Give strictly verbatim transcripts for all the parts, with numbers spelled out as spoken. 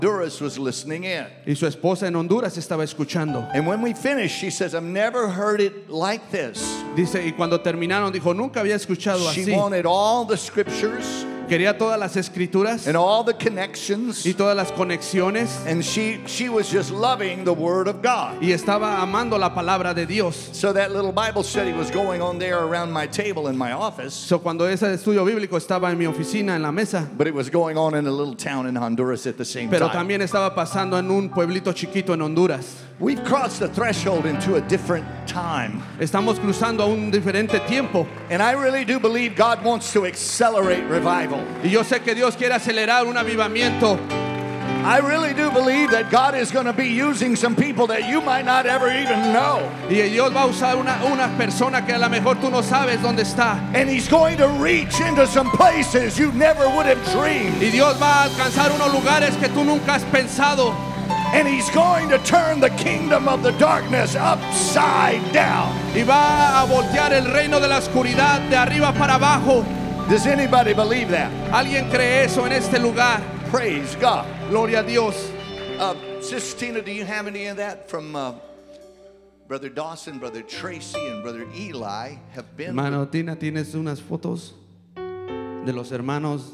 Honduras was listening in. Y su esposa en Honduras estaba escuchando. And when we finished, she says, I've never heard it like this. Dice, y cuando terminaron, dijo, nunca había escuchado She así. wanted all the scriptures Quería todas las escrituras and all the connections. y todas las conexiones. And she, she was just loving the Word of God. Y estaba amando la palabra de Dios. So that little Bible study was going on there around my table in my office. So, cuando ese estudio bíblico estaba en mi oficina, en la mesa, But it was going on in a little town in Honduras at the same pero time. también estaba pasando en un pueblito chiquito en Honduras. We've crossed the threshold into a different time. Estamos cruzando a un diferente tiempo. And I really do believe God wants to accelerate revival. Y yo sé que Dios quiere acelerar un avivamiento. I really do believe that God is going to be using some people that you might not ever even know. Y Dios va a usar una, una persona que a lo mejor tú no sabes dónde está. And He's going to reach into some places you never would have dreamed. Y Dios va a alcanzar unos lugares que tú nunca has pensado. And He's going to turn the kingdom of the darkness upside down. Y va a voltear el reino de la oscuridad de arriba para abajo. Does anybody believe that? ¿Alguien cree eso en este lugar? Praise God. Gloria a Dios. Uh, Sister Tina, do you have any of that from uh, Brother Dawson, Brother Tracy, and Brother Eli have been? Hermano Tina, ¿tienes unas fotos de los hermanos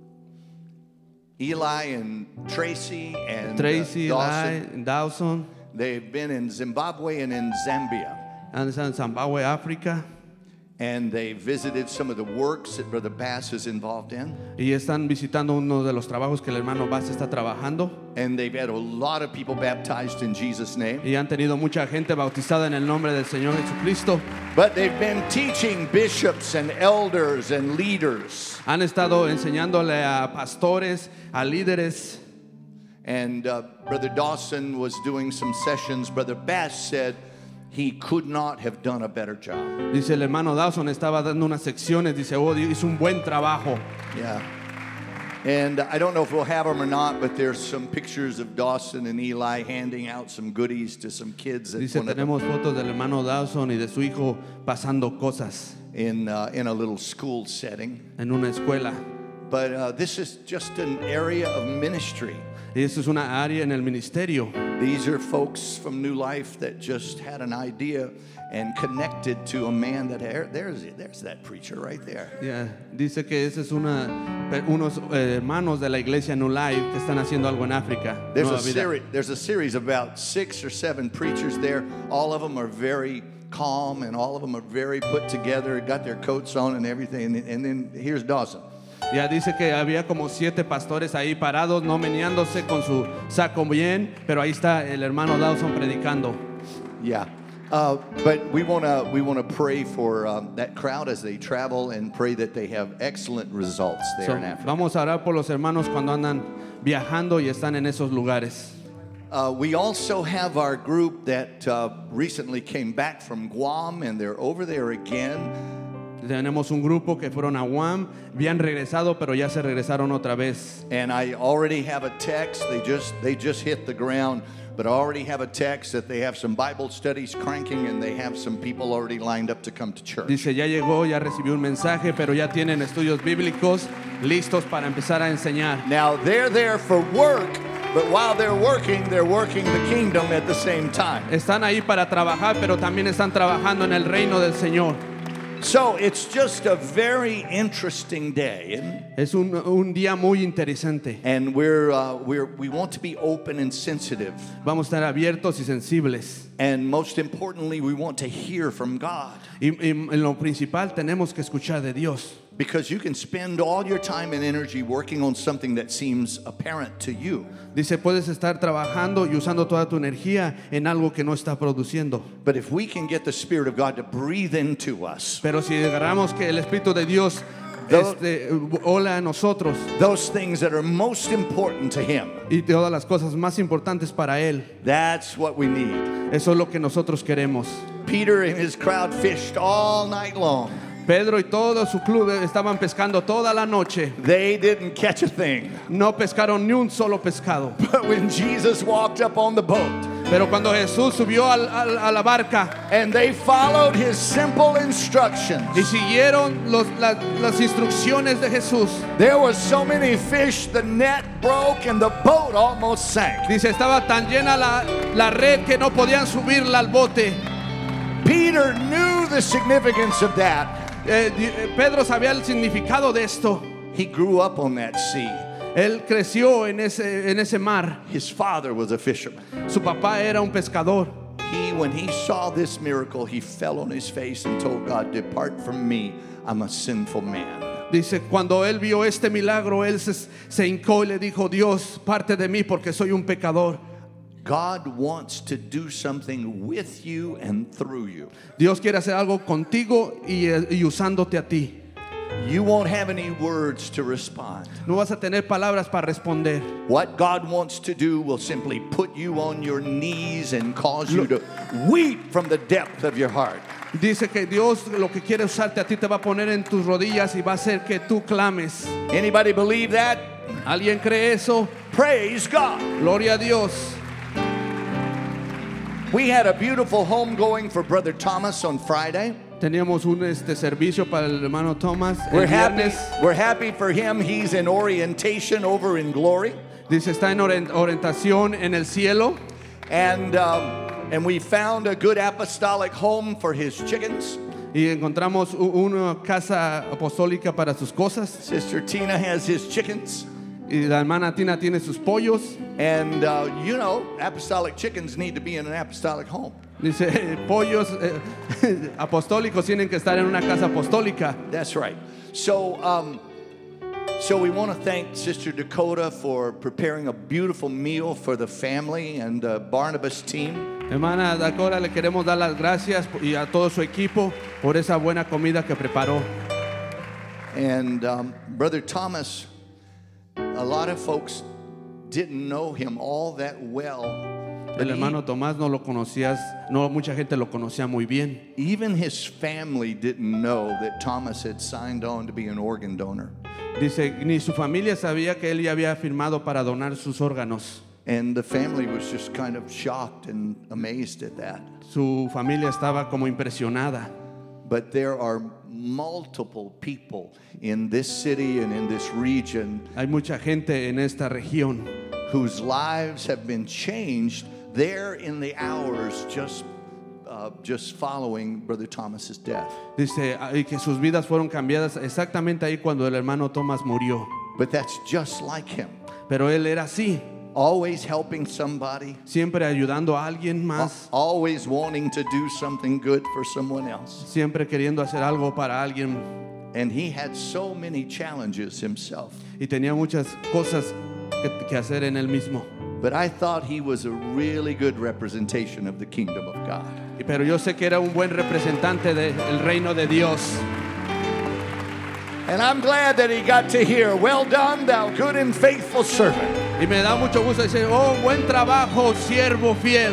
Eli and Tracy and Tracy, uh, Eli, Dawson? Dawson? They've been in Zimbabwe and in Zambia. Han estado en Zimbabue, África. And they visited some of the works that Brother Bass is involved in. Y están visitando uno de los trabajos que el hermano Bass está trabajando. And they've had a lot of people baptized in Jesus' name. Y han tenido mucha gente bautizada en el nombre del Señor Jesucristo. But they've been teaching bishops and elders and leaders. Han estado enseñándole a pastores, a líderes. And uh, Brother Dawson was doing some sessions. Brother Bass said he could not have done a better job. Dice el hermano Dawson estaba dando unas secciones. Dice, oh, hizo un buen trabajo. Yeah. And I don't know if we'll have them or not, but there's some pictures of Dawson and Eli handing out some goodies to some kids at Dice, one of the- tenemos fotos del hermano Dawson y de su hijo pasando cosas in uh, in a little school setting. en una escuela. But uh, this is just an area of ministry. Y eso es una área en el ministerio. These are folks from New Life that just had an idea and connected to a man that there's there's that preacher right there. Yeah. Dice que ese es una, unos eh, hermanos de la iglesia New Life que están haciendo algo en África. There's a Nueva Vida. series. There's a series of about six or seven preachers there. All of them are very calm, and all of them are very put together. Got their coats on and everything. And, and then here's Dawson. Ya dice que había como siete pastores ahí parados, no meneándose con su saco bien, pero ahí está el hermano Dawson predicando. Yeah. Uh, but we want to we want to pray for um, that crowd as they travel and pray that they have excellent results there So, in Africa. vamos a orar por los hermanos cuando andan viajando y están en esos lugares. Uh, we also have our group that uh, recently came back from Guam, and they're over there again. Tenemos un grupo que fueron a Guam, habían regresado, pero ya se regresaron otra vez. And I already have a text. They just they just hit the ground, but I already have a text that they have some Bible studies cranking, and they have some people already lined up to come to church. Dice, ya llegó, ya recibió un mensaje, pero ya tienen estudios bíblicos listos para empezar a enseñar. Now they're there for work, but while they're working, they're working the kingdom at the same time. Están ahí para trabajar, pero también están trabajando en el reino del Señor. So it's just a very interesting day, and, Es un, un día muy interesante. and we're uh, we're we want to be open and sensitive, Vamos a estar abiertos y sensibles. and most importantly, we want to hear from God. Y, y en lo principal tenemos que escuchar de Dios. Because you can spend all your time and energy working on something that seems apparent to you. Dice, puedes estar trabajando y usando toda tu energía en algo que no está produciendo. But if we can get the Spirit of God to breathe into us, Pero si agarramos que el Espíritu de Dios Those- este, hola a nosotros those things that are most important to Him, y todas las cosas más importantes para Él, that's what we need. eso es lo que nosotros queremos. Peter and his crowd fished all night long. Pedro y todo su club estaban pescando toda la noche. They didn't catch a thing. No pescaron ni un solo pescado. But when Jesus walked up on the boat, Pero cuando Jesús subió al- al- a la barca and they followed his simple instructions, y siguieron los- la- las instrucciones de Jesús, there were so many fish, the net broke and the boat almost sank. dice, estaba tan llena la, la red que no podían subirla al bote. Peter knew the significance of that. Eh, di- eh, Pedro sabía el significado de esto. He grew up on that sea. Él creció en ese, en ese mar. His father was a fisherman. Su papá era un pescador. He, when he saw this miracle, he fell on his face and told God, "Depart from me, I'm a sinful man." Dice, cuando él vio este milagro, él se, se hincó y le dijo, Dios, parte de mí porque soy un pecador. God wants to do something with you and through you. Dios quiere hacer algo contigo y, y usándote a ti. You won't have any words to respond. No vas a tener palabras para responder. What God wants to do will simply put you on your knees and cause you to weep from the depth of your heart. Dice que Dios lo que quiere usarte a ti te va a poner en tus rodillas y va a hacer que tú clames. Anybody believe that? ¿Alguien cree eso? Praise God. Gloria a Dios. We had a beautiful homegoing for Brother Thomas on Friday. Teníamos un este, servicio para el hermano Thomas el We're happy, viernes. we're happy for him. He's in orientation over in Glory. Dice, está en orient- orientación en el cielo. And, um, and we found a good apostolic home for his chickens. Y encontramos u- una casa apostólica para sus cosas. Sister Tina has his chickens. Y la hermana Tina tiene sus pollos. And, uh, you know, apostolic chickens need to be in an apostolic home. Dice, eh, pollos eh, apostólicos tienen que estar en una casa apostólica. That's right. So, um, so we want to thank Sister Dakota for preparing a beautiful meal for the family and the Barnabas team. Hermana Dakota, le queremos dar las gracias y a todo su equipo por esa buena comida que preparó. And um, Brother Thomas, a lot of folks didn't know him all that well. El But hermano Tomás no lo conocías, no mucha gente lo conocía muy bien. he- even his family didn't know that Thomas had signed on to be an organ donor. Dice, ni su familia sabía que él ya había firmado para donar sus órganos. And the family was just kind of shocked and amazed at that. Su familia estaba como impresionada. But there are multiple people in this city and in this region Hay mucha gente en esta región whose lives have been changed there in the hours just uh, just following Brother Thomas's death. Dice y que sus vidas fueron cambiadas exactamente ahí cuando el hermano Tomás murió. But that's just like him. Pero él era así, Always helping somebody, siempre ayudando a alguien más, always wanting to do something good for someone else. siempre queriendo hacer algo para alguien. And he had so many challenges himself. Y tenía muchas cosas que, que hacer en él mismo. But I thought he was a really good representation of the kingdom of God. Pero yo sé que era un buen representante del reino de Dios. And I'm glad that he got to hear, "Well done, thou good and faithful servant." Y me da mucho gusto decir, oh, buen trabajo, siervo fiel.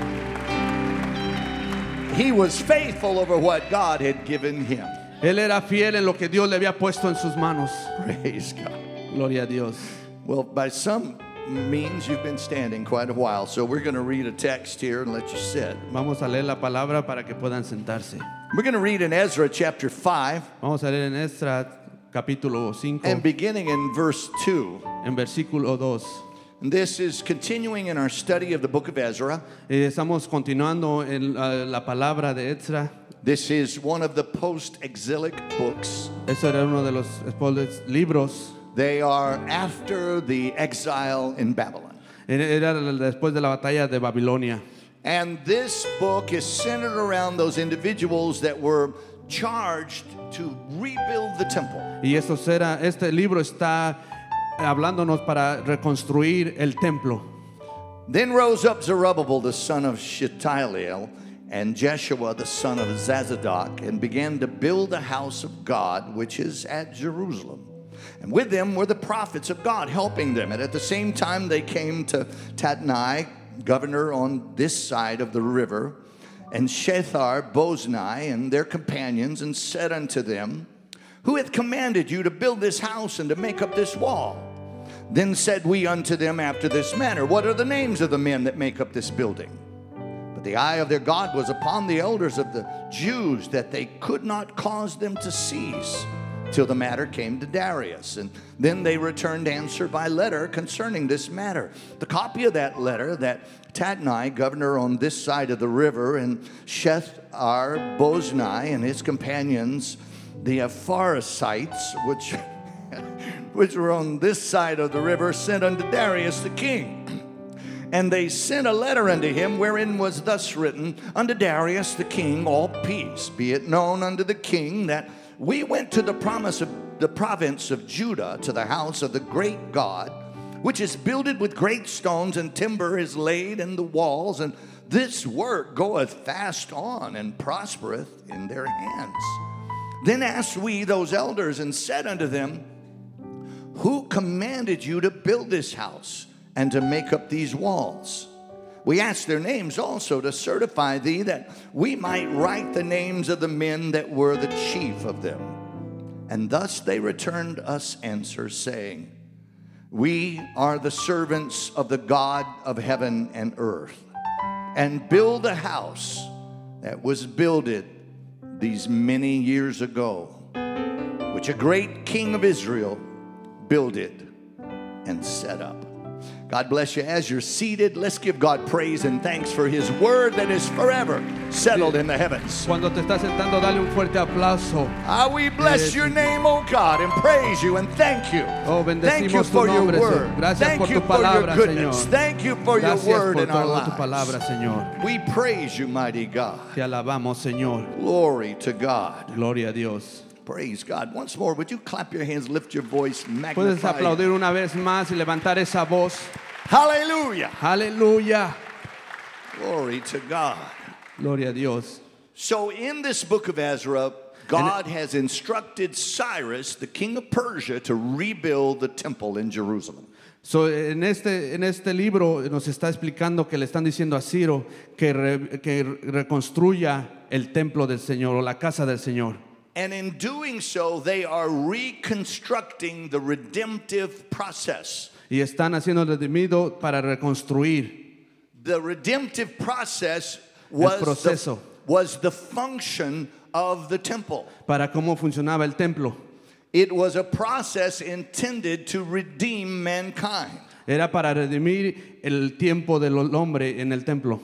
He was faithful over what God had given him. Él era fiel en lo que Dios le había puesto en sus manos. Praise God. Gloria a Dios. Well, by some means, you've been standing quite a while, so we're going to read a text here and let you sit. Vamos a leer la palabra para que puedan sentarse. We're going to read in Ezra chapter five Vamos a leer en Esdras capítulo cinco, and beginning in verse two. en versículo dos. And this is continuing in our study of the book of Ezra. Eh, estamos continuando en la, la palabra de Ezra. This is one of the post-exilic books. Eso era uno de los spoilers, libros. They are after the exile in Babylon. Era después de la batalla de Babilonia. And this book is centered around those individuals that were charged to rebuild the temple. Y eso será, este libro está hablándonos para reconstruir el templo. Then rose up Zerubbabel the son of Shealtiel and Jeshua the son of Zazadok and began to build the house of God which is at Jerusalem. And with them were the prophets of God helping them. And at the same time they came to Tatnai, governor on this side of the river, and Shethar, Boznai, and their companions, and said unto them, Who hath commanded you to build this house and to make up this wall? Then said we unto them after this manner, what are the names of the men that make up this building? But the eye of their God was upon the elders of the Jews, that they could not cause them to cease, till the matter came to Darius. And then they returned answer by letter concerning this matter. The copy of that letter that Tatnai, governor on this side of the river, and Shethar-boznai and his companions, the Apharasites, which which were on this side of the river, sent unto Darius the king. And they sent a letter unto him, wherein was thus written, unto Darius the king, all peace. Be it known unto the king that we went to the promise of the province of Judah, to the house of the great God, which is builded with great stones, and timber is laid in the walls, and this work goeth fast on, and prospereth in their hands. Then asked we those elders, and said unto them, who commanded you to build this house and to make up these walls? We asked their names also, to certify thee, that we might write the names of the men that were the chief of them. And thus they returned us answer, saying, we are the servants of the God of heaven and earth, and build a house that was builded these many years ago, which a great king of Israel builded and set up. God bless you. As you're seated, let's give God praise and thanks for his word that is forever settled in the heavens. Cuando te estás sentando, dale un fuerte aplauso. Ah, we bless your name, oh God, and praise you and thank you. Oh, Thank you bendecimos tu for your nombre, word. Señor. Gracias Thank por you tu for your palabra, goodness. Señor. Thank you for your Gracias word por in our toda tu palabra, lives. Señor. We praise you, mighty God. Te alabamos, Señor. Glory to God. Gloria a Dios. Praise God. Once more, would you clap your hands, lift your voice, Puedes magnify. aplaudir una vez más y levantar esa voz. Hallelujah. Aleluya. Glory to God. Gloria a Dios. So in this book of Ezra, God has instructed Cyrus, the king of Persia, to rebuild the temple in Jerusalem. So, en, este, en este libro nos está explicando que le están diciendo a Ciro que, re, que reconstruya el templo del Señor o la casa del Señor. And in doing so, they are reconstructing the redemptive process. Y están haciendo el redimido para reconstruir. The redemptive process was El proceso. The, was the function of the temple. Para cómo funcionaba el templo. It was a process intended to redeem mankind. Era para redimir el tiempo del hombre en el templo.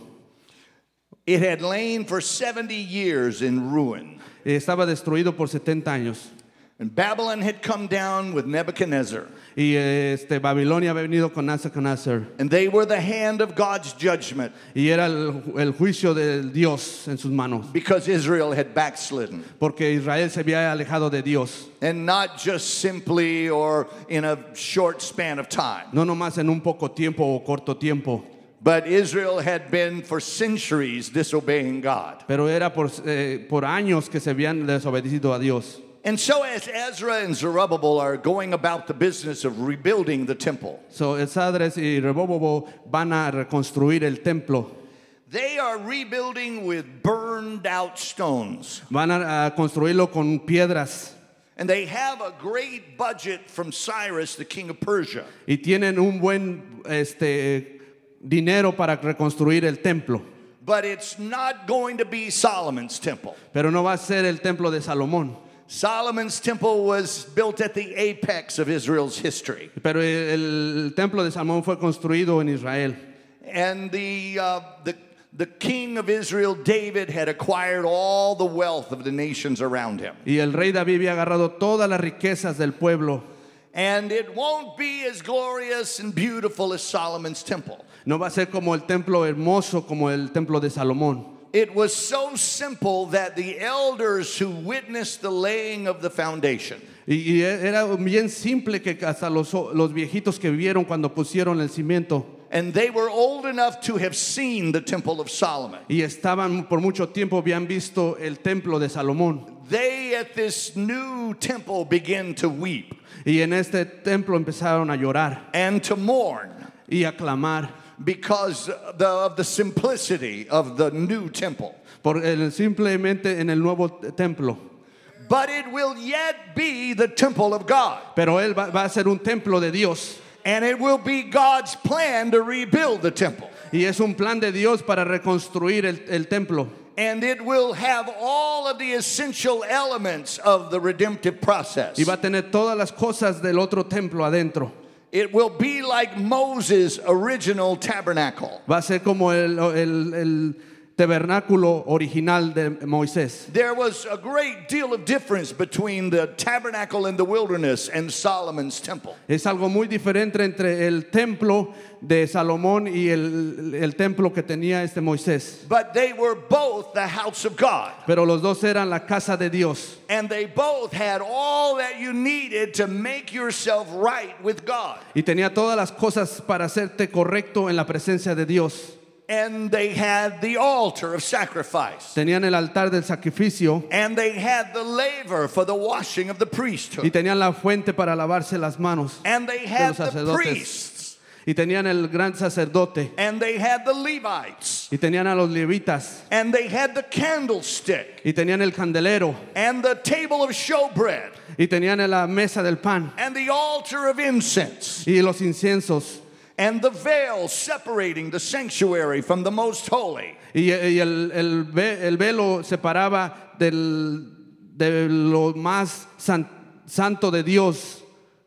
It had lain for seventy years in ruin. Estaba destruido por setenta años. And Babylon had come down with Nebuchadnezzar. Y este, Babilonia había venido con Nabucodonosor. And they were the hand of God's judgment. Y era el, el juicio de Dios en sus manos. Because Israel had backslidden. Porque Israel se había alejado de Dios. And not just simply or in a short span of time. No nomás en un poco tiempo o corto tiempo. But Israel had been for centuries disobeying God. Pero era por, eh, por años que se habían desobedecido a Dios. And so as Ezra and Zerubbabel are going about the business of rebuilding the temple, So, Esdras y Rehoboam van a reconstruir el templo. they are rebuilding with burned out stones. Van a, a construirlo con piedras. And they have a great budget from Cyrus, the king of Persia. Y tienen un buen este, dinero para reconstruir el templo. But it's not going to be Solomon's temple. Pero no va a ser el templo de Salomón. Solomon's temple was built at the apex of Israel's history. Pero el, el templo de Salomón fue construido en Israel. And the, uh, the, the king of Israel, David, had acquired all the wealth of the nations around him. Y el rey David había agarrado todas las riquezas del pueblo. And it won't be as glorious and beautiful as Solomon's temple. No va a ser como el templo hermoso, como el templo de Salomón. It was so simple that the elders who witnessed the laying of the foundation, Y, y era bien simple que hasta los, los viejitos que vivieron cuando pusieron el cimiento. and they were old enough to have seen the temple of Solomon. Y estaban por mucho tiempo, habían visto el templo de Salomón. They at this new temple began to weep Y en este templo empezaron a llorar and to mourn y a clamar because the, of the simplicity of the new temple. por el, simplemente en el nuevo templo. But it will yet be the temple of God. Pero él va, va a ser un templo de Dios. And it will be God's plan to rebuild the temple. Y es un plan de Dios para reconstruir el, el templo. And it will have all of the essential elements of the redemptive process. Y va a tener todas las cosas del otro templo adentro. It will be like Moses' original tabernacle. Va a ser como el, el, el tabernáculo original de Moisés. There was a great deal of difference between the tabernacle in the wilderness and Solomon's temple. Es algo muy diferente entre el templo de Salomón y el, el templo que tenía este Moisés. But they were both the house of God. Pero los dos eran la casa de Dios. And they both had all that you needed to make yourself right with God. Y tenía todas las cosas para hacerte correcto en la presencia de Dios. And they had the altar of sacrifice. Tenían el altar del sacrificio. And they had the laver for the washing of the priesthood. Y tenían la fuente para lavarse las manos. And they had the priests. Y tenían el gran sacerdote. And they had the Levites. Y tenían a los levitas. And they had the candlestick. Y tenían el candelero. And the table of showbread. Y tenían la mesa del pan. And the altar of incense. Y los inciensos. And the veil separating the sanctuary from the most holy. Y, y el, el, el velo separaba del, de lo más san, santo de Dios.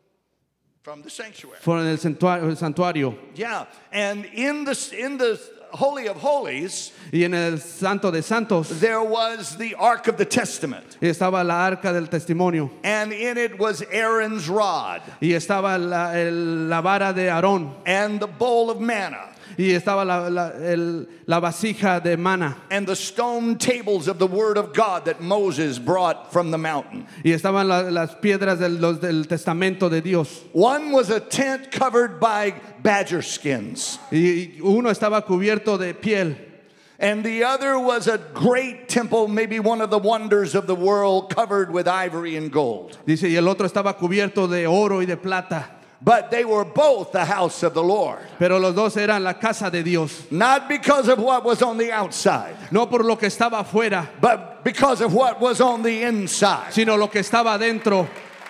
From the sanctuary. From el santuario, el santuario. Yeah, and in the in the Holy of Holies, y en el Santo de Santos, there was the Ark of the Testament. Y estaba la arca del testimonio. And in it was Aaron's rod. Y estaba la, el, la vara de Aarón. And the bowl of manna. Y estaba la, la, el, la vasija de mana. And the stone tables of the word of God that Moses brought from the mountain. Y estaban la, las piedras del, los, del testamento de Dios. One was a tent covered by badger skins. Y uno estaba cubierto de piel. And the other was a great temple, maybe one of the wonders of the world, covered with ivory and gold. Dice, y el otro estaba cubierto de oro y de plata. But they were both the house of the Lord. Pero los dos eran la casa de Dios. Not because of what was on the outside. No por lo que estaba afuera. But because of what was on the inside. Sino lo que estaba adentro.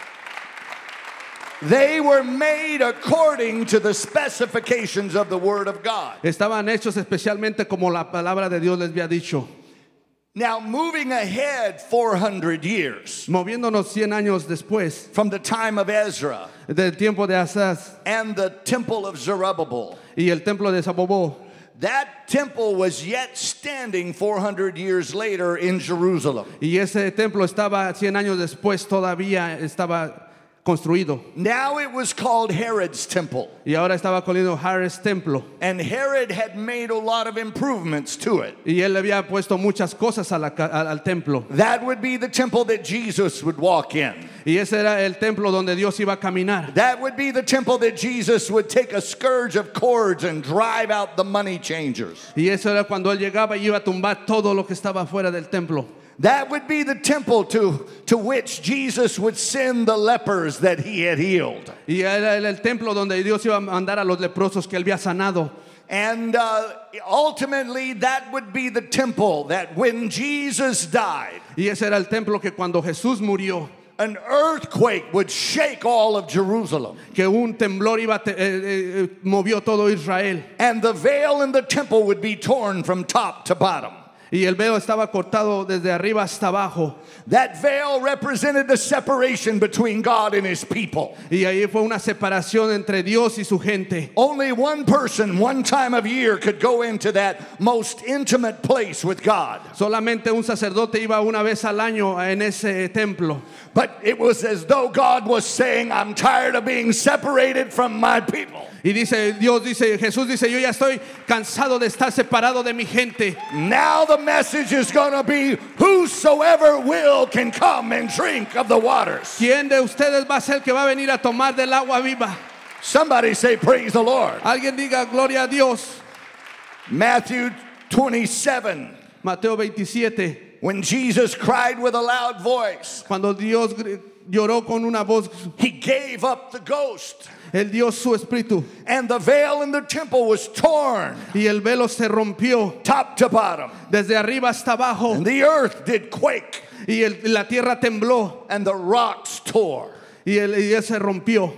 They were made according to the specifications of the Word of God. Estaban hechos especialmente como la palabra de Dios les había dicho. Now, moving ahead four hundred years, moviéndonos cien años después, from the time of Ezra, del tiempo de Asaz, and the temple of Zerubbabel, y el templo de Zabobó, that temple was yet standing four hundred years later in Jerusalem. Y ese templo estaba cien años después todavía estaba construido. Now it was called Herod's temple. Y ahora estaba coliendo Herod's templo. And Herod had made a lot of improvements to it. Y él había puesto muchas cosas a la, a, al templo. That would be the temple that Jesus would walk in. Y ese era el templo donde Dios iba a caminar. That would be the temple that Jesus would take a scourge of cords and drive out the money changers. Y eso era cuando él llegaba y iba a tumbar todo lo que estaba fuera del templo. That would be the temple to, to which Jesus would send the lepers that he had healed. Y era el templo donde Dios iba a mandar a los leprosos que él había sanado. And uh, ultimately that would be the temple that when Jesus died, y ese era el templo que cuando Jesús murió, an earthquake would shake all of Jerusalem. Que un temblor iba te, eh, eh, movió todo Israel. And the veil in the temple would be torn from top to bottom. Y el velo estaba cortado desde arriba hasta abajo. That veil represented the separation between God and his people. Y ahí fue una separación entre Dios y su gente. Only one person, one time of year, could go into that most intimate place with God. Solamente un sacerdote iba una vez al año en ese templo. But it was as though God was saying, I'm tired of being separated from my people. Y dice, Dios dice, Jesús dice, yo ya estoy cansado de estar separado de mi gente. Now the message is going to be, whosoever will can come and drink of the waters. ¿Quién de ustedes va a ser que va a venir a tomar del agua viva? Somebody say, praise the Lord. Alguien diga, gloria a Dios. Matthew twenty-seven. Mateo veintisiete. When Jesus cried with a loud voice, cuando Dios lloró con una voz, he gave up the ghost. Él dio su espíritu. And the veil in the temple was torn. Y el velo se rompió. Top to bottom. Desde arriba hasta abajo. And the earth did quake. Y el, la tierra tembló. And the rocks tore. Y, el, y él se rompió.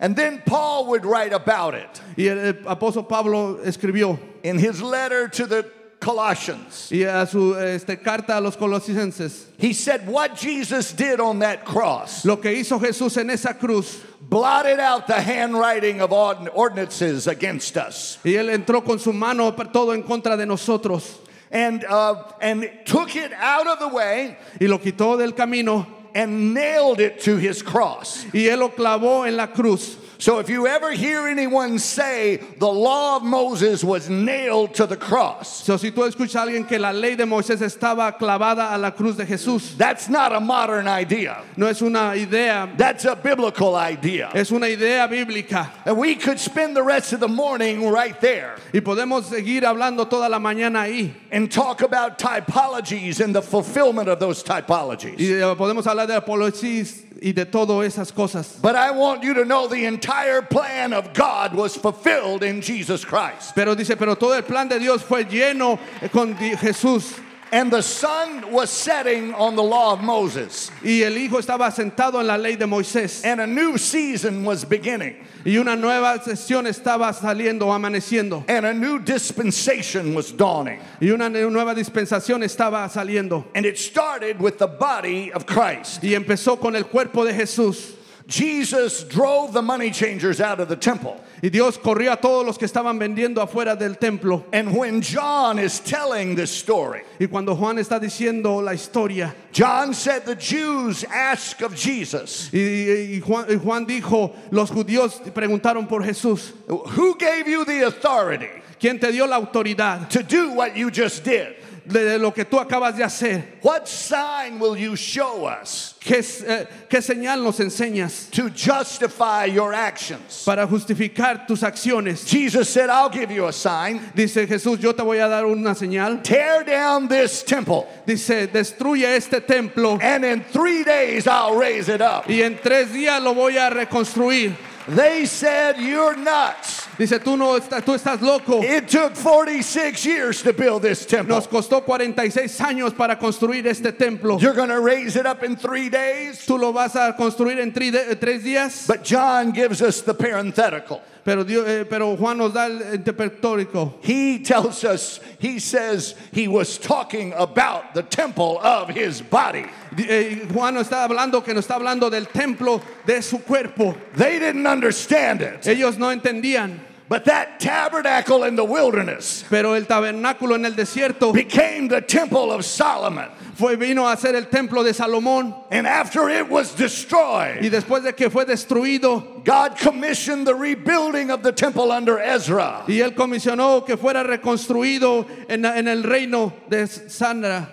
And then Paul would write about it Y el, el apóstol Pablo escribió in his letter to the Colossians. y a su este, carta a los colosenses, He said what Jesus did on that cross lo que hizo Jesús en esa cruz, blotted out the handwriting of ord- ordinances against us. y él entró con su mano todo en contra de nosotros And, uh, and took it out of the way y lo quitó del camino and nailed it to his cross. y él lo clavó en la cruz. So if you ever hear anyone say the law of Moses was nailed to the cross, So, si tú escuchas a alguien que la ley de Moisés estaba clavada a la cruz de Jesús, that's not a modern idea. no es una idea, That's a biblical idea. es una idea bíblica. And we could spend the rest of the morning right there Y podemos seguir hablando toda la mañana ahí. and talk about typologies and the fulfillment of those typologies. Y eh, podemos hablar de apología y de todas esas cosas. But I want you to know the entire plan of God was fulfilled in Jesus Christ. Pero dice, pero todo el plan de Dios fue lleno con Di- Jesús. And the sun was setting on the law of Moses. Y el Hijo estaba sentado en la ley de Moisés. And a new season was beginning. Y una nueva sesión estaba saliendo, amaneciendo. And a new dispensation was dawning. Y una ne- nueva dispensación estaba saliendo. And it started with the body of Christ. Y empezó con el cuerpo de Jesús. Jesus drove the money changers out of the temple. Y Dios corrió a todos los que estaban vendiendo afuera del templo. And when John is telling this story, Y cuando Juan está diciendo la historia, John said the Jews asked of Jesus, y, y Juan, y Juan dijo, los judíos preguntaron por Jesús, who gave you the authority ¿quién te dio la autoridad to do what you just did? de lo que tú acabas de hacer? What sign will you show us ¿Qué, eh, qué señal nos enseñas to justify your actions? para justificar tus acciones? Jesus said, I'll give you a sign. Dice Jesús, yo te voy a dar una señal. Tear down this temple, Dice, destruye este templo and in three days I'll raise it up. y en tres días lo voy a reconstruir. They said, you're nuts. Dice, tú, no estás, tú estás loco. It took forty-six years to build this temple. Nos costó cuarenta y seis años para construir este templo. You're going to raise it up in three days? ¿Tú lo vas a construir en tri- de- tres días? But John gives us the parenthetical. Pero, Dios, eh, pero Juan nos da el interpretórico. He tells us, he says he was talking about the temple of his body. Di- eh, Juan nos está hablando que nos está hablando del templo de su cuerpo. They didn't understand it. Ellos no entendían. But that tabernacle in the wilderness Pero el tabernáculo en el desierto became the temple of Solomon. fue, vino a ser el templo de Salomón. And after it was Y destroyed, después de que fue destruido, God commissioned the rebuilding of the temple under Ezra. y él comisionó que fuera reconstruido en, en el reino de Sandra.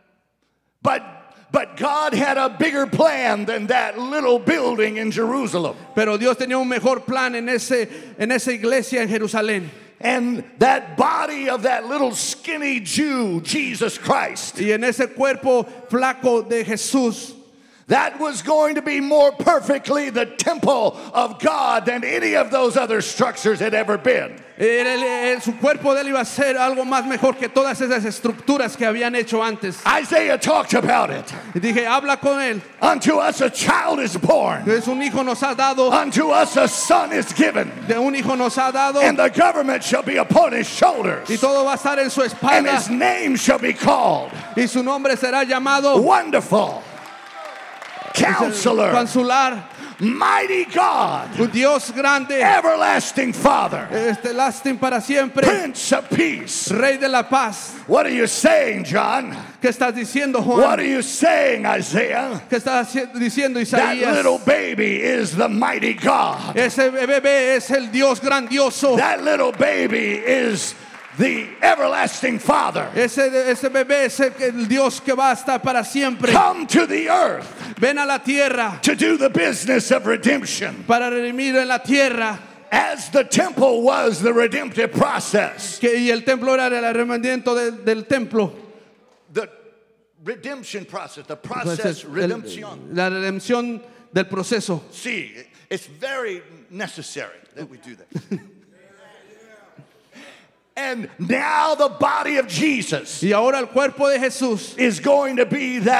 But But God had a bigger plan than that little building in Jerusalem. Pero Dios tenía un mejor plan en, ese, en esa iglesia en Jerusalén. And that body of that little skinny Jew, Jesus Christ, Y en ese cuerpo flaco de Jesús, that was going to be more perfectly the temple of God than any of those other structures had ever been. él- él- él- su cuerpo de él iba a ser algo más mejor que todas esas estructuras que habían hecho antes. Isaiah talked about it. Y dije, habla con él. Unto us a child is born. Es un hijo nos ha dado, Unto us a son is given. de un hijo nos ha dado, And the government shall be upon his shoulders. y todo va a estar en su And espalda, his name shall be called y su nombre será llamado Wonderful, Counselor, Consular, Mighty God, un Dios grande, Everlasting Father, este lasting para siempre, Prince of Peace. Rey de la paz. What are you saying, John? ¿Qué estás diciendo, What Juan? are you saying, Isaiah? ¿Qué estás haci- diciendo, That Isaías? little baby is the mighty God. Ese bebé es el Dios grandioso. That little baby is the everlasting Father. Ese, ese bebé es el, el Dios que va a estar para siempre. Come to the earth Ven a la tierra to do the business of redemption. para redimir en la tierra. As the temple was the redemptive process, Que, y el templo era el arrepentimiento del, del templo. the redemption process, the Entonces, process, el- redemption. la redención del proceso. See, it's very necessary that we do that. And now the body of Jesus Y ahora el cuerpo de Jesús is going to be that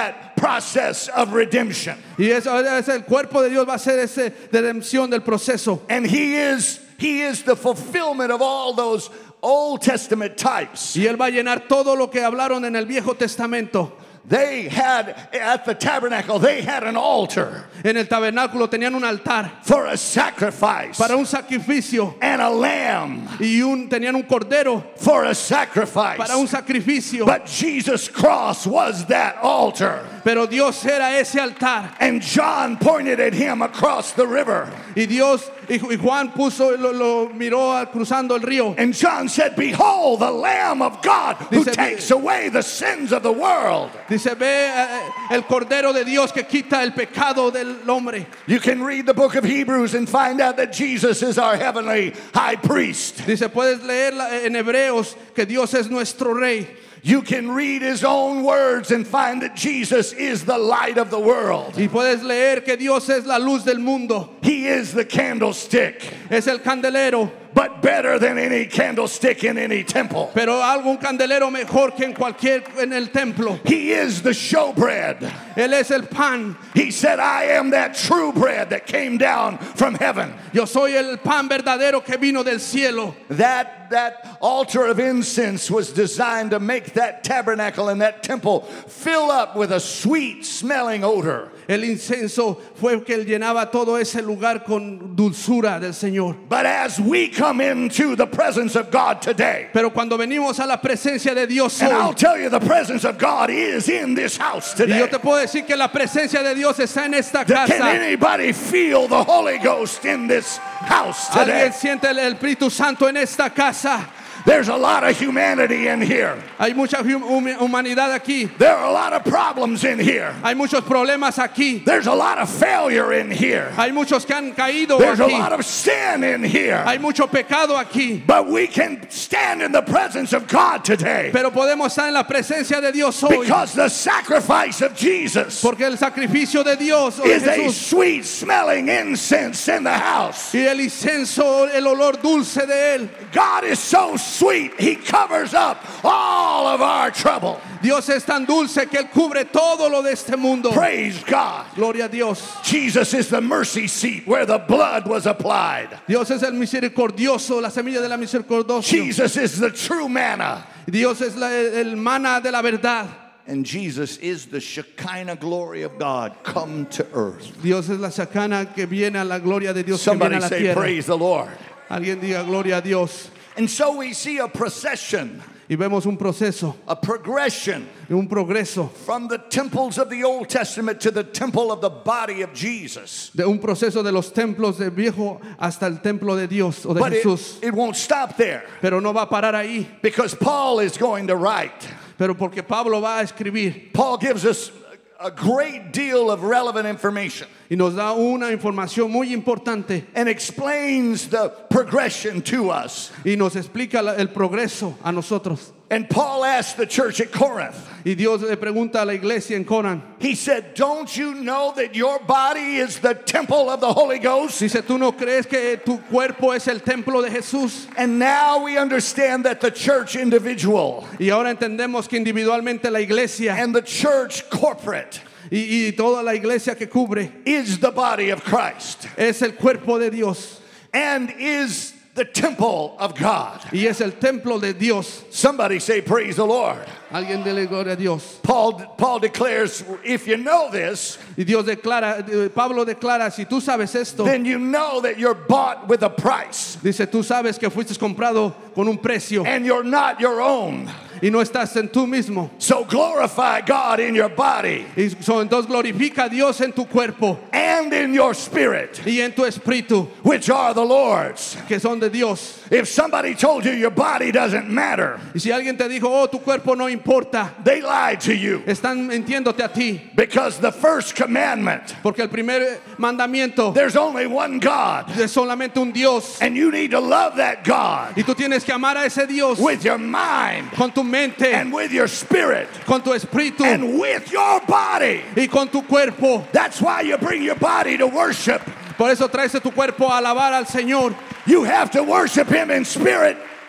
process of redemption. Y eso es el cuerpo de Dios, va a ser esa redención del proceso. And he is he is the fulfillment of all those Old Testament types. Y él va a llenar todo lo que hablaron en el Viejo Testamento. They had, at the tabernacle, they had an altar En el tabernáculo tenían un altar for a sacrifice, para un sacrificio and a lamb y un, tenían un cordero for a sacrifice. para un sacrificio. But Jesus' cross was that altar. Pero Dios era ese altar. And John pointed at him across the river. Y Dios y y Juan puso lo, lo miró a- cruzando el río. And John said, "Behold, the Lamb of God who Dice- takes away the sins of the world." Dice, ve eh, el cordero de Dios que quita el pecado del hombre. You can read the book of Hebrews and find out that Jesus is our heavenly high priest. Dice, puedes leer la- en Hebreos que Dios es nuestro rey. You can read his own words and find that Jesus is the light of the world. Y puedes leer que Dios es la luz del mundo. He is the candlestick, Es el candelero. but better than any candlestick in any temple. Pero algo un candelero mejor que en cualquier en el templo. He is the showbread. Él es el pan. He said, "I am that true bread that came down from heaven." Yo soy el pan verdadero que vino del cielo. That that altar of incense was designed to make that tabernacle and that temple fill up with a sweet smelling odor. El incenso fue que él llenaba todo ese lugar con dulzura del Señor. But as we come into the presence of God today, Pero cuando venimos a la presencia de Dios and I'll hoy, tell you, the presence of God is in this house y yo today. te puedo decir que la presencia de Dios está en esta Can casa. anybody feel the Holy Ghost in this house today? Alguien siente el Espíritu Santo en esta casa. There's a lot of humanity in here. Hay mucha hum- hum- humanidad aquí. There are a lot of problems in here. Hay muchos problemas aquí. There's a lot of failure in here. Hay muchos que han caído There's a aquí. lot of sin in here. Hay mucho pecado aquí. But we can stand in the presence of God today Pero podemos estar en la presencia de Dios hoy. because the sacrifice of Jesus Porque el sacrificio de Dios o de is a Jesús sweet smelling incense in the house. y el incenso, el olor dulce de él. God is so sweet, he covers up all of our trouble. Dios es tan dulce que él cubre todo lo de este mundo. Praise God. Gloria a Dios. Jesus is the mercy seat where the blood was applied. Dios es el misericordioso, la semilla de la misericordia. Jesus is the true manna. Dios es la, el mana de la verdad. And Jesus is the Shekinah glory of God come to earth. Dios es la sacana que viene a la gloria de Dios que Somebody viene a la say, tierra. praise the Lord. Alguien diga gloria a Dios. And so we see a procession, Y vemos un proceso, a progression un progreso, from the temples of the Old Testament to the temple of the body of Jesus. de un proceso de los templos del viejo hasta el templo de Dios o de But it, Jesús. it won't stop there Pero no va a parar ahí. because Paul is going to write. Pero porque Pablo va a escribir Paul gives us a great deal of relevant information y nos da una información muy importante and explains the progression to us. y nos explica la- el progreso a nosotros. And Paul asked the church at Corinth, Y Dios le pregunta a la iglesia en Coran. he said, "Don't you know that your body is the temple of the Holy Ghost?" Dice, ¿tú no crees que tu cuerpo es el templo de Jesús? And now we understand that the church individual Y ahora entendemos que individualmente la iglesia and the church corporate y, y toda la iglesia que cubre is the body of Christ es el cuerpo de Dios and is the temple of God. y es el templo de Dios. Somebody say, praise the Lord. Alguien dele gloria a Dios. Paul, Paul declares, if you know this, Y Dios declara, eh, Pablo declara, si tú sabes esto, then you know that you're bought with a price dice, tú sabes que fuiste comprado con un precio and you're not your own. y no estás en tú mismo. So glorify God in your body Y so, entonces glorifica a Dios en tu cuerpo and in your spirit, y en tu espíritu, which are the Lord's. que son de Dios. If somebody told you your body doesn't matter, Y si alguien te dijo, oh, tu cuerpo no importa, they lied to you. están mintiéndote a ti. Because the first commandment, Porque el primer mandamiento there's only one God, es solamente un Dios. and you need to love that God Y tú tienes que amar a ese Dios with your mind con tu mente, and with your spirit con tu espíritu and with your body. y con tu cuerpo. That's why you bring your body to worship. Por eso traes tu cuerpo a alabar al Señor. You have to worship Him in spirit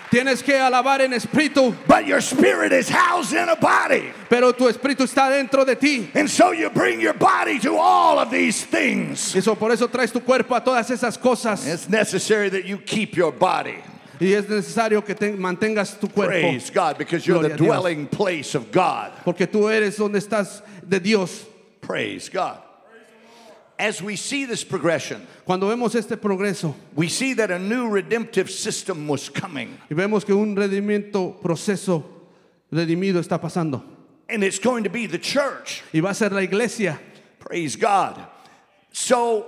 Tienes que alabar en espíritu, but your spirit is housed in a body. pero tu espíritu está dentro de ti. And so you bring your body to all of these things. Eso, por eso traes tu cuerpo a todas esas cosas. It's necessary that you keep your body. Y es necesario que te mantengas tu cuerpo. Praise God, because you're the Gloria a Dios. dwelling place of God. Porque tú eres donde estás de Dios. Praise God. As we see this progression, Cuando vemos este progreso we see that a new redemptive system was coming. y vemos que un redimiento, proceso redimido está pasando. And it's going to be the church. Y va a ser la iglesia. Praise God. So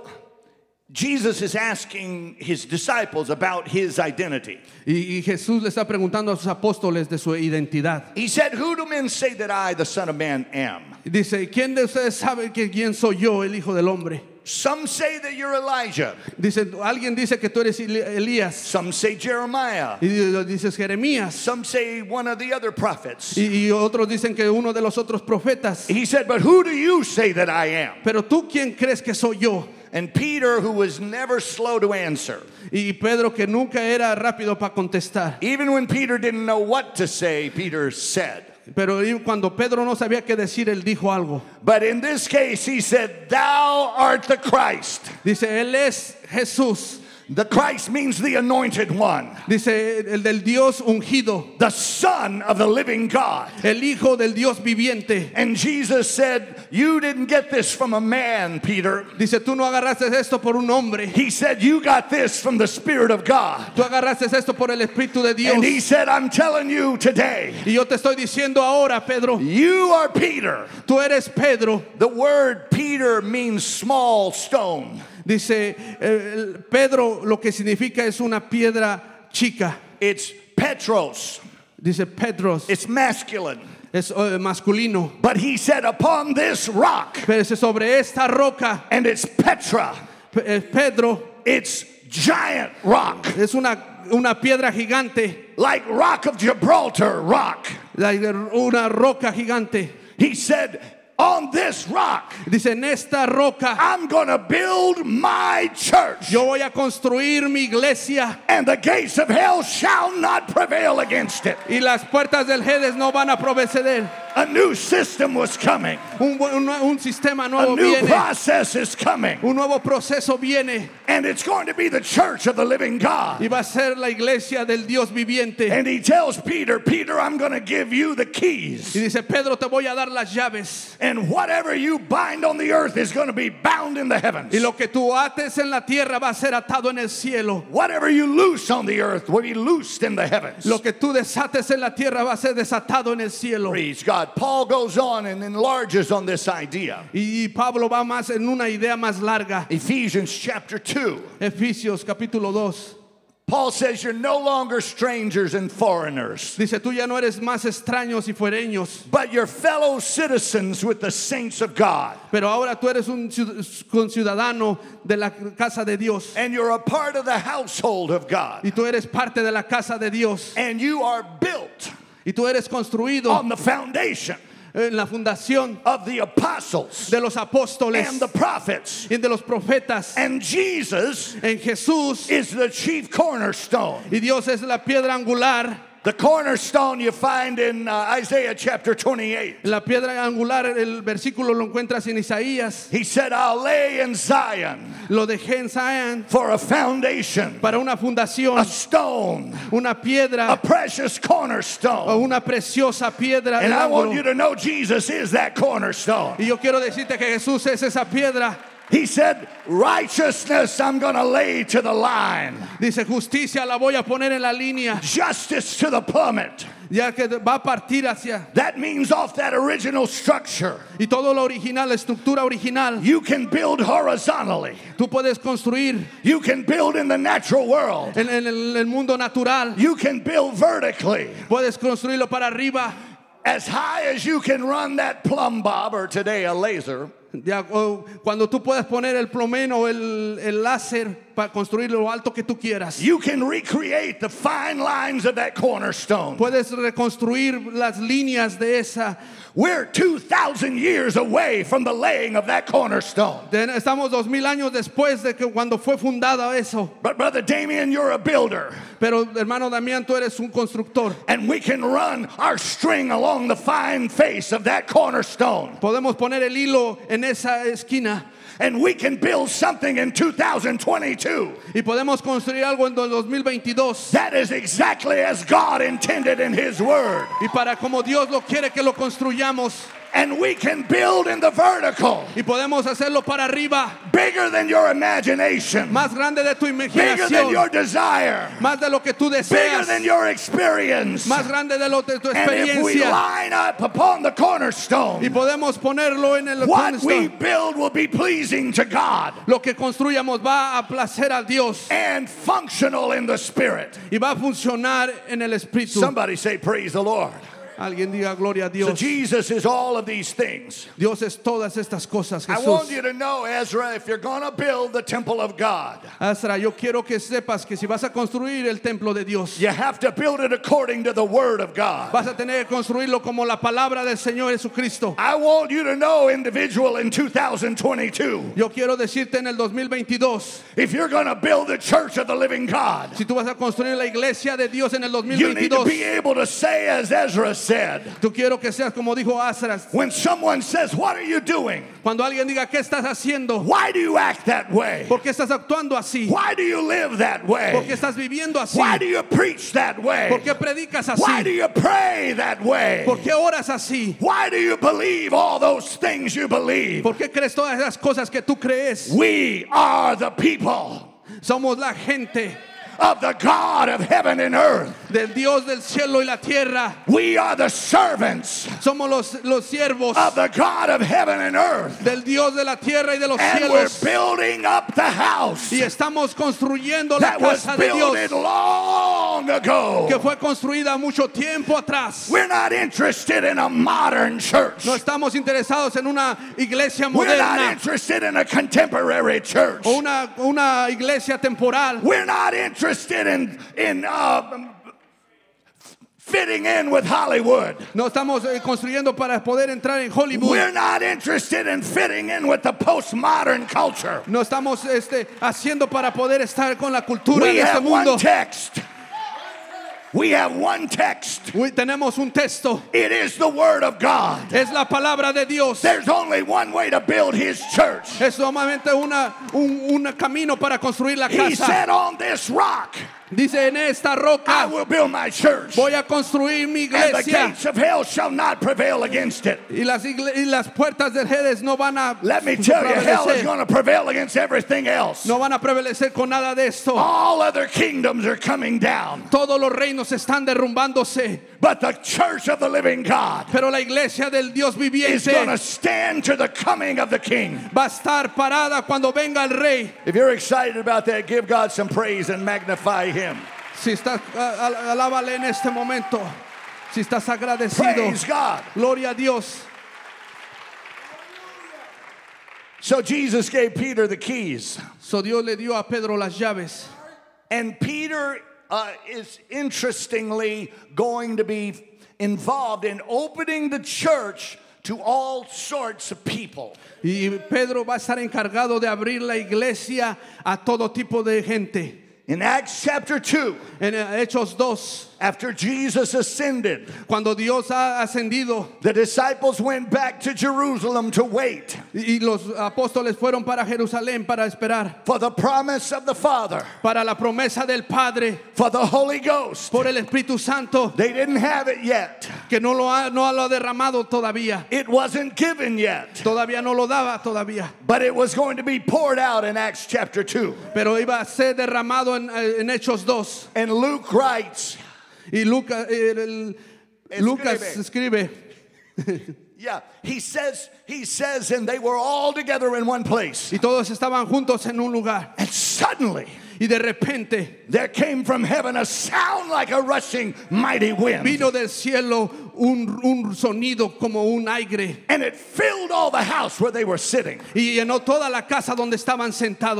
Jesus is asking his disciples about his identity. Y, y Jesús le está preguntando a sus apóstoles de su identidad. He said, "Who do men say that I, the Son of Man, am?" Y dice, ¿quién de ustedes sabe que quién soy yo, el Hijo del Hombre? Some say that you're Elijah. Dice, alguien dice que tú eres Eli- Elías. Some say Jeremiah. Y dices Jeremías. Some say one of the other prophets. Y, y otros dicen que uno de los otros profetas. He said, "But who do you say that I am?" Pero tú, ¿quién crees que soy yo? And Peter, who was never slow to answer, Y Pedro, que nunca era rápido para contestar. even when Peter didn't know what to say, Peter said. Pero cuando Pedro no sabía qué decir, él dijo algo. But in this case, he said, "Thou art the Christ." Dice, él es Jesús. The Christ means the anointed one, Dice, el del Dios ungido, the Son of the living God. el Hijo del Dios viviente. And Jesus said, "You didn't get this from a man, Peter." Dice, tú no agarraste esto por un hombre. He said, "You got this from the Spirit of God." Tú agarraste esto por el Espíritu de Dios. And he said, "I'm telling you today, Y yo te estoy diciendo ahora, Pedro, you are Peter." tú eres Pedro. The word Peter means small stone. Dice, eh, Pedro lo que significa es una piedra chica. It's Petros. Dice Pedros, It's masculine. es eh, masculino. But he said, "Upon this rock," Pero dice, sobre esta roca, and it's Petra. Pe- eh, Pedro, It's giant rock, es una, una piedra gigante, like Rock of Gibraltar rock. la- una roca gigante. He said, "On this rock, Dice, en esta roca I'm going to build my church, yo voy a construir mi iglesia and the gates of hell shall not prevail against it." y las puertas del Hades no van a proceder. A new system was coming. Un, bu- un, un sistema A nuevo new viene, process is coming. un nuevo proceso viene And it's going to be the church of the living God. y va a ser la iglesia del Dios viviente. And he tells Peter, "Peter, I'm going to give you the keys. Y dice, Pedro, te voy a dar las llaves. And whatever you bind on the earth is going to be bound in the heavens. Y lo que tú ates en la tierra va a ser atado en el cielo. Whatever you loose on the earth will be loosed in the heavens." Lo que tú desates en la tierra va a ser desatado en el cielo. Praise God. Paul goes on and enlarges on this idea. Y Pablo va más en una idea más larga. Ephesians chapter two. Efesios capítulo dos. Paul says, "You're no longer strangers and foreigners, Dice, tú ya no eres más extraños y fuereños, but you're fellow citizens with the saints of God. pero ahora tú eres un ciud- conciudadano de la casa de Dios. And you're a part of the household of God. Y tú eres parte de la casa de Dios. And you are built Y tú eres construido on the foundation en la fundación of the apostles de los apóstoles and the prophets. y de los profetas. And Jesus En Jesús, is the chief cornerstone." y Dios es la piedra angular. The cornerstone you find in uh, Isaiah chapter twenty-eight. La piedra angular, el versículo lo encuentras en Isaías. He said, "I'll lay in Zion Lo dejé en Zion for a foundation, para una a fundación, stone, una a piedra precious o cornerstone." una preciosa piedra And del I want you ángulo. to know Jesus is that cornerstone. Y yo quiero decirte que Jesús es esa piedra. He said, "Righteousness I'm going to lay to the line. Dice, justicia la voy a poner en la línea, Justice to the plummet." ya que va a partir hacia. That means off that original structure, Y todo lo original, la estructura original, you can build horizontally. tú puedes construir You can build in the natural world. en, en el, el mundo natural. You can build vertically. Puedes construirlo para arriba. As high as you can run that plumb bob, or today a laser, Ya, o cuando tú puedes poner el plomeno o el, el láser para construir lo alto que tú quieras. You can recreate the fine lines of that cornerstone. Puedes reconstruir las líneas de esa. We're two thousand years away from the laying of that cornerstone. Estamos dos mil años después de que cuando fue fundada eso. But Brother Damien, you're a builder. Pero hermano Damián, tú eres un constructor. And we can run our string along the fine face of that cornerstone. Podemos poner el hilo en esa esquina. And we can build something in two thousand twenty-two. Y podemos construir algo en dos mil veintidós. That is exactly as God intended in His Word. Y para como Dios lo quiere que lo construyamos. And we can build in the vertical. Y podemos hacerlo para arriba. Bigger than your imagination. Más grande de tu Bigger than your imaginación. desire. Más de lo que tú Bigger deseas. than your experience. Más grande de lo de tu And if we experiencia. line up upon the Y cornerstone, podemos ponerlo en el what we cornerstone. build will be pleasing to God Lo que construyamos va a placer a Dios. and functional in the Spirit. Y va a funcionar en el Espíritu. Somebody say, praise the Lord. Alguien diga gloria a So Dios. Jesus is all of these things. Dios es todas estas cosas, I want Jesús. you to know, Ezra, if you're going to build the temple of God, Asra, yo quiero que sepas que si vas a construir el templo de Dios, you have to build it according to the Word of God. vas a tener que construirlo como la palabra del Señor Jesucristo. I want you to know, individual, in two thousand twenty-two, Yo quiero decirte en el dos mil veintidós, if you're going to build the church of the living God, si tú vas a construir la iglesia de Dios en el you need to dos mil veintidós, be able to say, as Ezra said, tú quiero que seas como dijo Asras. when someone says, what are you doing? Cuando alguien diga, ¿qué estás haciendo? Why do you act that way? ¿Por qué estás actuando así? Why do you live that ¿Por qué way? estás viviendo así? Why do you preach that ¿Por way? qué predicas Why do así? you pray that way? ¿Por qué oras así? Why do you believe all those things you believe? ¿Por qué crees todas esas cosas que tú crees? We are the people Somos la gente of the God of heaven and earth. del Dios del cielo y la tierra. We are the servants Somos los, los siervos of the God of heaven and earth. del Dios de la tierra y de los And we're cielos. building up the house Y estamos construyendo la that was casa de built Dios long que ago. fue construida mucho tiempo atrás. We're not interested in a modern church. No estamos interesados en una iglesia We're not moderna interested in a contemporary church. o una, una iglesia temporal. We're not interested in in uh, fitting in with Hollywood. No estamos eh, construyendo para poder entrar en Hollywood. We're not interested in fitting in with the postmodern culture. No estamos este, haciendo para poder estar con la cultura We de este have mundo. one text. We have one text. Uy, tenemos un texto. It is the Word of God. Es la palabra de Dios. There's only one way to build His church. Es solamente una, un, un camino para construir la He casa. said, on this rock Dice, en esta I roca will build my church, voy a construir mi and the iglesia. gates of hell shall not prevail against it. Y las, igle- y las puertas del Hades no van a Let me tell you, hell is prevalecer. going to prevail against everything else. No van a prevalecer con nada de esto. All other kingdoms are coming down, Todos los reinos están derrumbándose. but the church of the living God Pero la iglesia del Dios is viviente going to stand to the coming of the King. va a estar parada cuando venga el rey. If you're excited about that, give God some praise and magnify Him. Si estás, a- a- alábale en este momento. Si estás agradecido, Praise God. gloria a Dios. So Jesus gave Peter the keys, So Dios le dio a Pedro las llaves. and Peter uh, is interestingly going to be involved in opening the church to all sorts of people. Y Pedro va a estar encargado de abrir la iglesia a todo tipo de gente. In Acts chapter two, En Hechos dos, after Jesus ascended, cuando Dios ha ascendido the disciples went back to Jerusalem to wait y los apóstoles fueron para Jerusalén para esperar for the promise of the Father, para la promesa del Padre for the Holy Ghost. por el Espíritu Santo, They didn't have it yet. que no lo ha, no lo ha derramado todavía. It wasn't given yet, Todavía no lo daba todavía. but it was going to be poured out in Acts chapter two. Pero iba a ser derramado en, en Hechos dos. And Luke writes, Y Lucas, el- el- Lucas escribe. yeah, he says, he says, and they were all together in one place. Y todos estaban juntos en un lugar. And suddenly Y de repente there came from heaven a sound like a rushing mighty wind. vino del cielo un, un sonido como un aire. And it filled all the house where they were sitting. Y llenó toda la casa donde estaban sentados.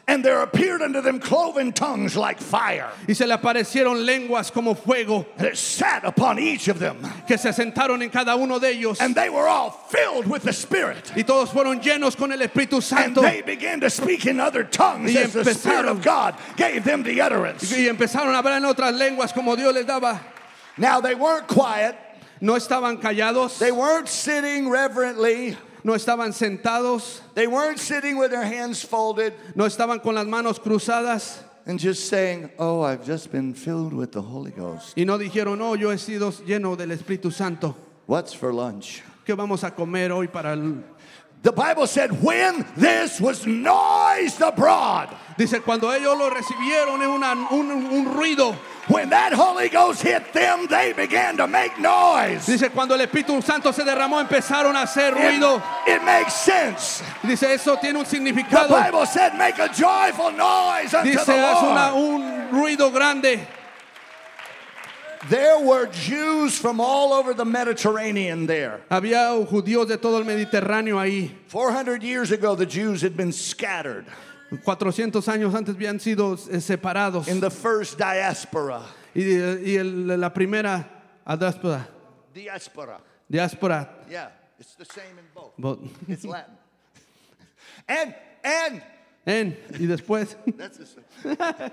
And there appeared unto them cloven tongues like fire. Y se le aparecieron lenguas como fuego And it sat upon each of them. que se sentaron en cada uno de ellos. And they were all filled with the Spirit. Y todos fueron llenos con el Espíritu And Santo. they began to speak in other tongues Y as the Spirit empezaron- of God gave them the utterance. Y empezaron a hablar en otras lenguas como Dios les daba. Now they weren't quiet. No estaban callados, They weren't sitting reverently. no estaban sentados, They weren't sitting with their hands folded no estaban con las manos cruzadas and just saying, "Oh, I've just been filled with the Holy Ghost." y no dijeron, no, yo he sido lleno del Espíritu Santo. What's for lunch? ¿Qué vamos a comer hoy para el... The Bible said, when this was noised abroad, Dice, cuando ellos lo recibieron en una- un, un ruido. when that Holy Ghost hit them, they began to make noise. Dice, cuando el Espíritu Santo se derramó, empezaron a hacer It, ruido. it makes sense. Dice, eso tiene un The significado. Bible said, make a joyful noise unto Dice, the haz una- Lord. un ruido grande. There were Jews from all over the Mediterranean there. Había judíos de todo el Mediterráneo ahí. four hundred years ago, the Jews had been scattered cuatrocientos años antes habían sido eh, separados. in the first diaspora. Y, y el- la primera diáspora, Diaspora. diáspora, Yeah, it's the same in both. bo- It's Latin. And, and, en, y después, that's the same.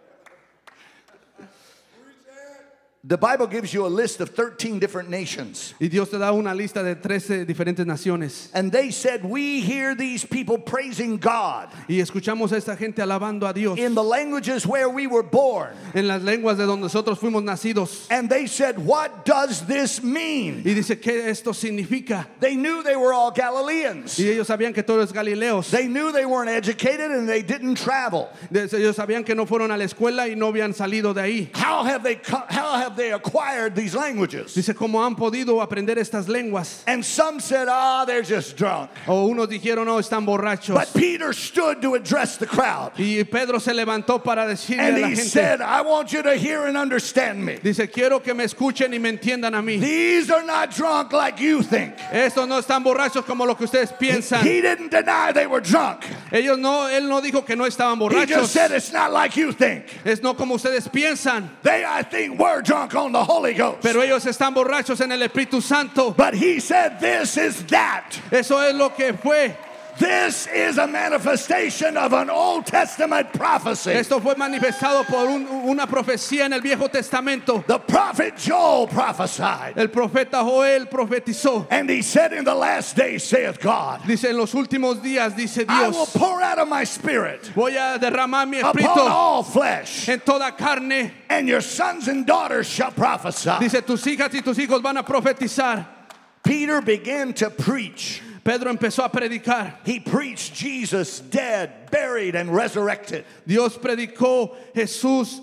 The Bible gives you a list of thirteen different nations. y Dios te da una lista de trece diferentes naciones. And they said, we hear these people praising God Y escuchamos a esta gente alabando a Dios in the languages where we were born. en las lenguas de donde nosotros fuimos nacidos. And they said, what does this mean? Y dice, ¿qué esto significa? They knew they were all Galileans. Y ellos sabían que todos galileos. They knew they weren't educated and they didn't travel. Ellos sabían que no fueron a la escuela y no habían salido de ahí. How have they co- how have they acquired these languages? Dice, ¿cómo han podido aprender estas lenguas? And some said, ah, they're just drunk. O unos dijeron, no, están borrachos. But Peter stood to address the crowd. Y Pedro se levantó para decirle And a la he gente, said, I want you to hear and understand me. dice, quiero que me escuchen y me entiendan a mí. These are not drunk like you think. Estos no están borrachos como lo que ustedes piensan. He didn't deny they were drunk. Ellos no, él no dijo que no estaban He just borrachos. said it's not like you think. Es no como ustedes piensan. They, I think, were drunk on the Holy Ghost. Pero ellos están borrachos en el Espíritu Santo. But he said, this is that. Eso es lo que fue. This is a manifestation of an Old Testament prophecy. Esto fue manifestado por un- una profecía en el Viejo Testamento. The prophet Joel prophesied. El profeta Joel profetizó. And he said, in the last days, saith God, Dice, en los últimos días, dice I will Dios, pour out of my spirit voy a derramar mi upon espíritu all flesh, en toda carne. and your sons and daughters shall prophesy. Dice, tus hijas y tus hijos van a profetizar. Peter began to preach. Pedro empezó a predicar. He preached Jesus dead, buried, and resurrected. Dios predicó Jesús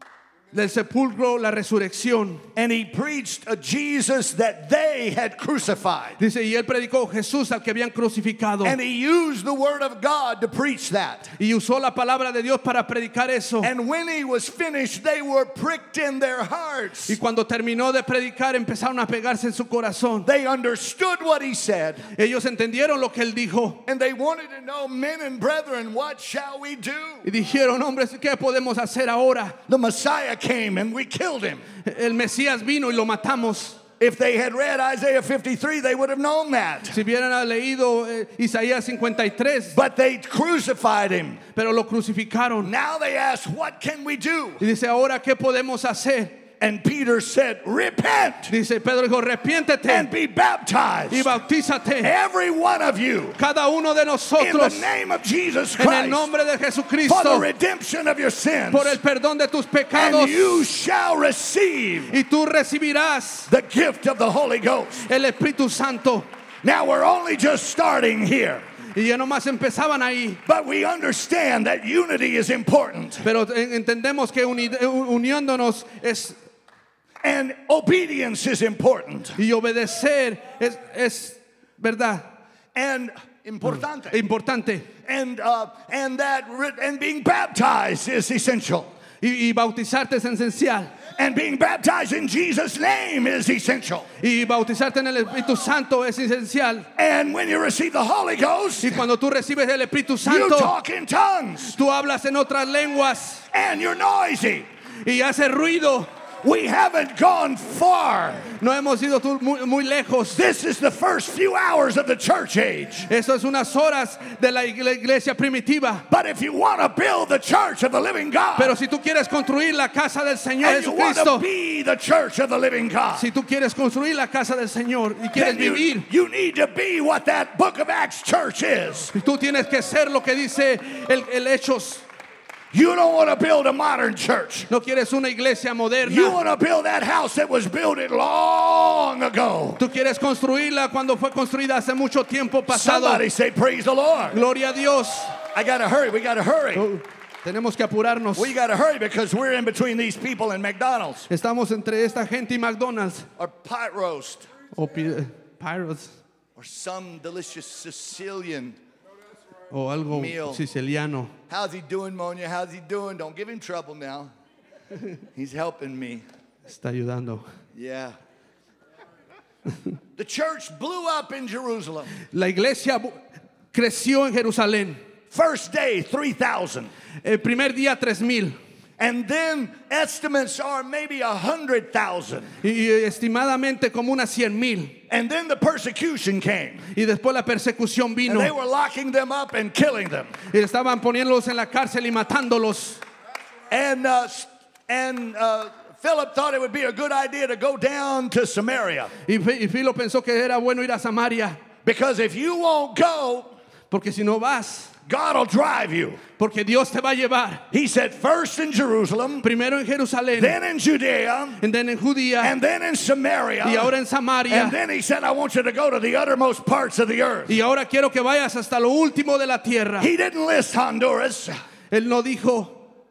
del sepulcro, la resurrección. And he preached a Jesus that they had crucified. Dice, y él predicó Jesús al que habían crucificado. And he used the word of God to preach that. Y usó la palabra de Dios para predicar eso. And when he was finished, they were pricked in their hearts. Y cuando terminó de predicar, empezaron a pegarse en su corazón. They understood what he said. Ellos entendieron lo que él dijo. And they wanted to know, men and brethren, what shall we do? Y dijeron, hombres, ¿qué podemos hacer ahora? The Messiah came and we killed him. El Mesías vino y lo matamos. If they had read Isaiah fifty-three, they would have known that. Si hubieran leído eh, Isaías cincuenta y tres, But they crucified him. pero lo crucificaron. Now they ask, what can we do? Y dice, ahora, ¿qué podemos hacer? And Peter said, repent Dice, Pedro dijo, and arrepiéntete be baptized, y bautízate. every one of you, Cada uno de in the nosotros, name of Jesus en el Christ, nombre de for the Jesucristo, redemption of your sins, por el perdón de tus pecados, and you shall receive y tú recibirás the gift of the Holy Ghost. el Espíritu Santo. Now we're only just starting here, Y ya nomás empezaban ahí. but we understand that unity is important Pero en- entendemos que uni- uniéndonos es, and obedience is important y obedecer es, es verdad, and importante, importante. and uh, and that re- and being baptized is essential. Y, y bautizarte es esencial. And being baptized in Jesus' name is essential. Y bautizarte en el Espíritu Santo es esencial. And when you receive the Holy Ghost, Y cuando tú recibes el Espíritu you Santo, talk in tongues tú hablas en otras lenguas and you're noisy. y haces ruido. We haven't gone far. No hemos ido tú- muy, muy lejos. This is the first few hours of the church age. Eso es unas horas de la igle- iglesia primitiva. But if you want to build the church of the living God, Pero si tú quieres construir la casa del Señor and you want to Jesucristo, be the church of the living God, si tú quieres construir la casa del Señor y quieres then you, vivir, you need to be what that book of Acts church is. tú tienes que ser lo que dice el, el Hechos. You don't want to build a modern church. No quieres una iglesia You moderna. want to build that house that was built long ago. Tú quieres construirla cuando fue construida hace mucho tiempo pasado. Somebody say, praise the Lord. Gloria a Dios. I got to hurry. We got to hurry. Oh, tenemos que apurarnos. We got to hurry because we're in between these people and McDonald's. Estamos entre esta gente y McDonald's Or pot roast. o pi- Pirates Or some delicious Sicilian. o algo Meal. siciliano. How's he doing, Monia? How's he doing? Don't give him trouble now. He's helping me. Está ayudando. Yeah. The church blew up in Jerusalem. La iglesia bu- creció en Jerusalén. First day, three thousand. El primer día tres mil And then estimates are maybe one hundred thousand. y, y estimadamente como unas cien mil. And then the persecution came. Y después la persecución And vino they were locking them up and killing them. y estaban poniéndolos en la cárcel y matándolos. And, uh, and uh, Philip thought it would be a good idea to go down to Samaria. Y, Fi- y Filo pensó que era bueno ir a Samaria, Because if you won't go, porque si no vas, God will drive you. porque Dios te va a llevar. He said, first in Jerusalem, Primero en Jerusalén, then in Judea, and then en Judía, and then in Samaria. y ahora en And Samaria. then he said, I want you to go to the uttermost parts of the earth. Y ahora quiero que vayas hasta lo último de la tierra. He didn't list Honduras. Él no dijo,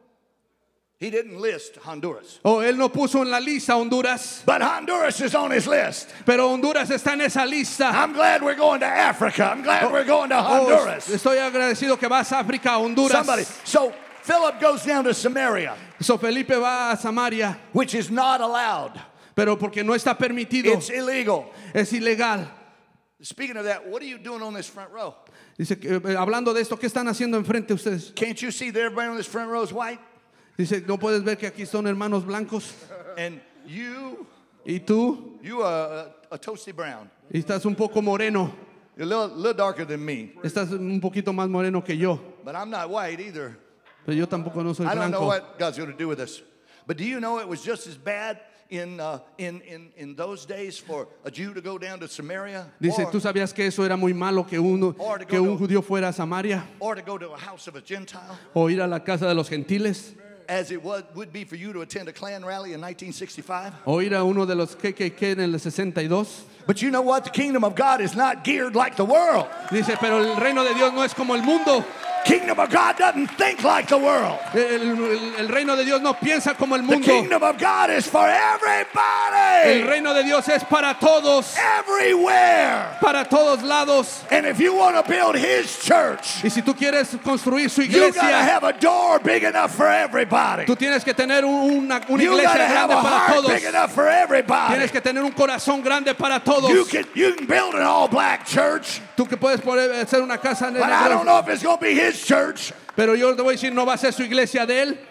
He didn't list Honduras. o él no puso en la lista Honduras, But Honduras is on his list. pero Honduras está en esa lista. I'm glad we're going to Africa. I'm glad we're going to Oh, Honduras. estoy agradecido que vas a África, a Honduras. Somebody. So Philip goes down to Samaria, So Felipe va a Samaria, which is not allowed. pero porque no está permitido, It's illegal. es ilegal. Speaking of that, what are you doing on this front row? Dice que, eh, hablando de esto, ¿qué están haciendo enfrente ustedes? Can't you see that everybody on this front row is white? Dice, ¿no puedes ver que aquí son hermanos blancos? And you, Y tú, you are a, a toasty brown. y estás un poco moreno. You're a little, little darker than me. Estás un poquito más moreno que yo. But I'm not white either. Pero yo tampoco no soy I don't know blanco. what God's going to do with this. But do you know it was just as bad in, uh, in, in, in those days for a Jew to go down to Samaria? Dice, or, ¿tú sabías que eso era muy malo que, uno, Or to go que un to- judío fuera a Samaria or to go to a house of a Gentile? o ir a la casa de los gentiles As it was, would be for you to attend a Klan rally in nineteen sixty-five? o ir a uno de los K K K en el sesenta y dos? But you know what? The kingdom of God is not geared like the world. Dice, pero el reino de Dios no es como el mundo. Kingdom of God doesn't think like the world. El, el- el reino de Dios no piensa como el The mundo. kingdom of God is for everybody. El reino de Dios es para todos, Everywhere. para todos lados. And if you want to build his church, Y si tú quieres construir su you got to iglesia, have a door big enough for everybody. tú tienes que tener una, una You got to iglesia have grande a para heart todos. big enough for everybody. Tienes que tener un corazón grande para todos. You can, you can build an all-black church, Tú que puedes poder hacer una casa de but I don't negros, know if it's going to be his church. pero yo te voy a decir, no va a ser su iglesia de él.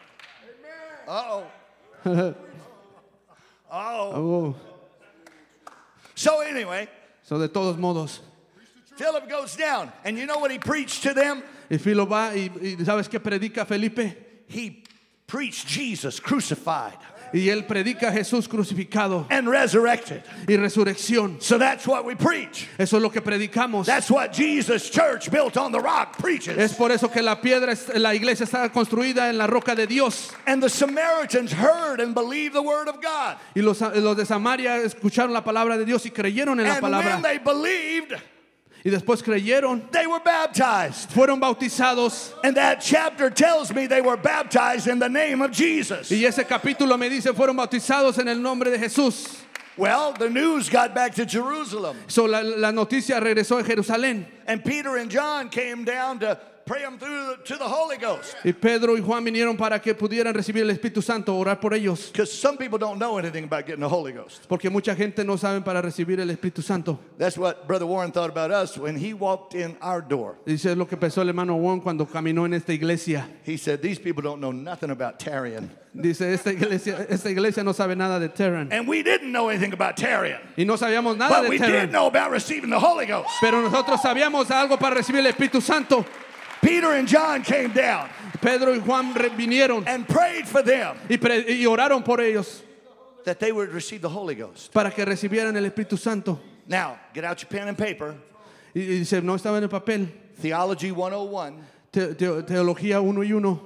Uh-oh. Uh-oh. Oh, So anyway, so de todos modos. Philip goes down, and you know what he preached to them? Y Filo va y, y ¿sabes qué predica Felipe? He preached Jesus crucified Y él predica a Jesús crucificado and resurrected. y resurrección. So that's what we preach. Eso es lo que predicamos. That's what Jesus' church built on the rock Es preaches. por eso que la piedra, es- la iglesia está construida en la roca de Dios. And the Samaritans heard and believed the word of God. Y los, los de Samaria escucharon la palabra de Dios y creyeron en la And when palabra. they believed, Y después creyeron, they were baptized. fueron bautizados. And that chapter tells me they were baptized in the name of Jesus. Y ese capítulo me dice, fueron bautizados en el nombre de Jesús. Well, the news got back to Jerusalem. So, la, la noticia regresó a Jerusalén. And Peter and John came down to, pray them through the, to the Holy Ghost. Y Pedro y Juan vinieron para que pudieran recibir el Espíritu Santo, orar por ellos. Because some people don't know anything about getting the Holy Ghost. Porque mucha gente no sabe para recibir el Espíritu Santo. That's what Brother Warren thought about us when he walked in our door. Dice lo que pensó el hermano Juan cuando caminó en esta iglesia. He said, these people don't know nothing about tarrying. Dice, esta iglesia, esta iglesia no sabe nada de Terran. And we didn't know anything about tarrying. Y no sabíamos nada But de we Terran. did know about receiving the Holy Ghost. Pero nosotros sabíamos algo para recibir el Espíritu Santo. Peter and John came down Pedro y Juan re- vinieron and prayed for them y, pre- y oraron por ellos that they would receive the Holy Ghost. para que recibieran el Espíritu Santo. Now, get out your pen and paper. Y, y dice, no estaba en el papel. Theology one oh one. Te- te- teología uno y uno.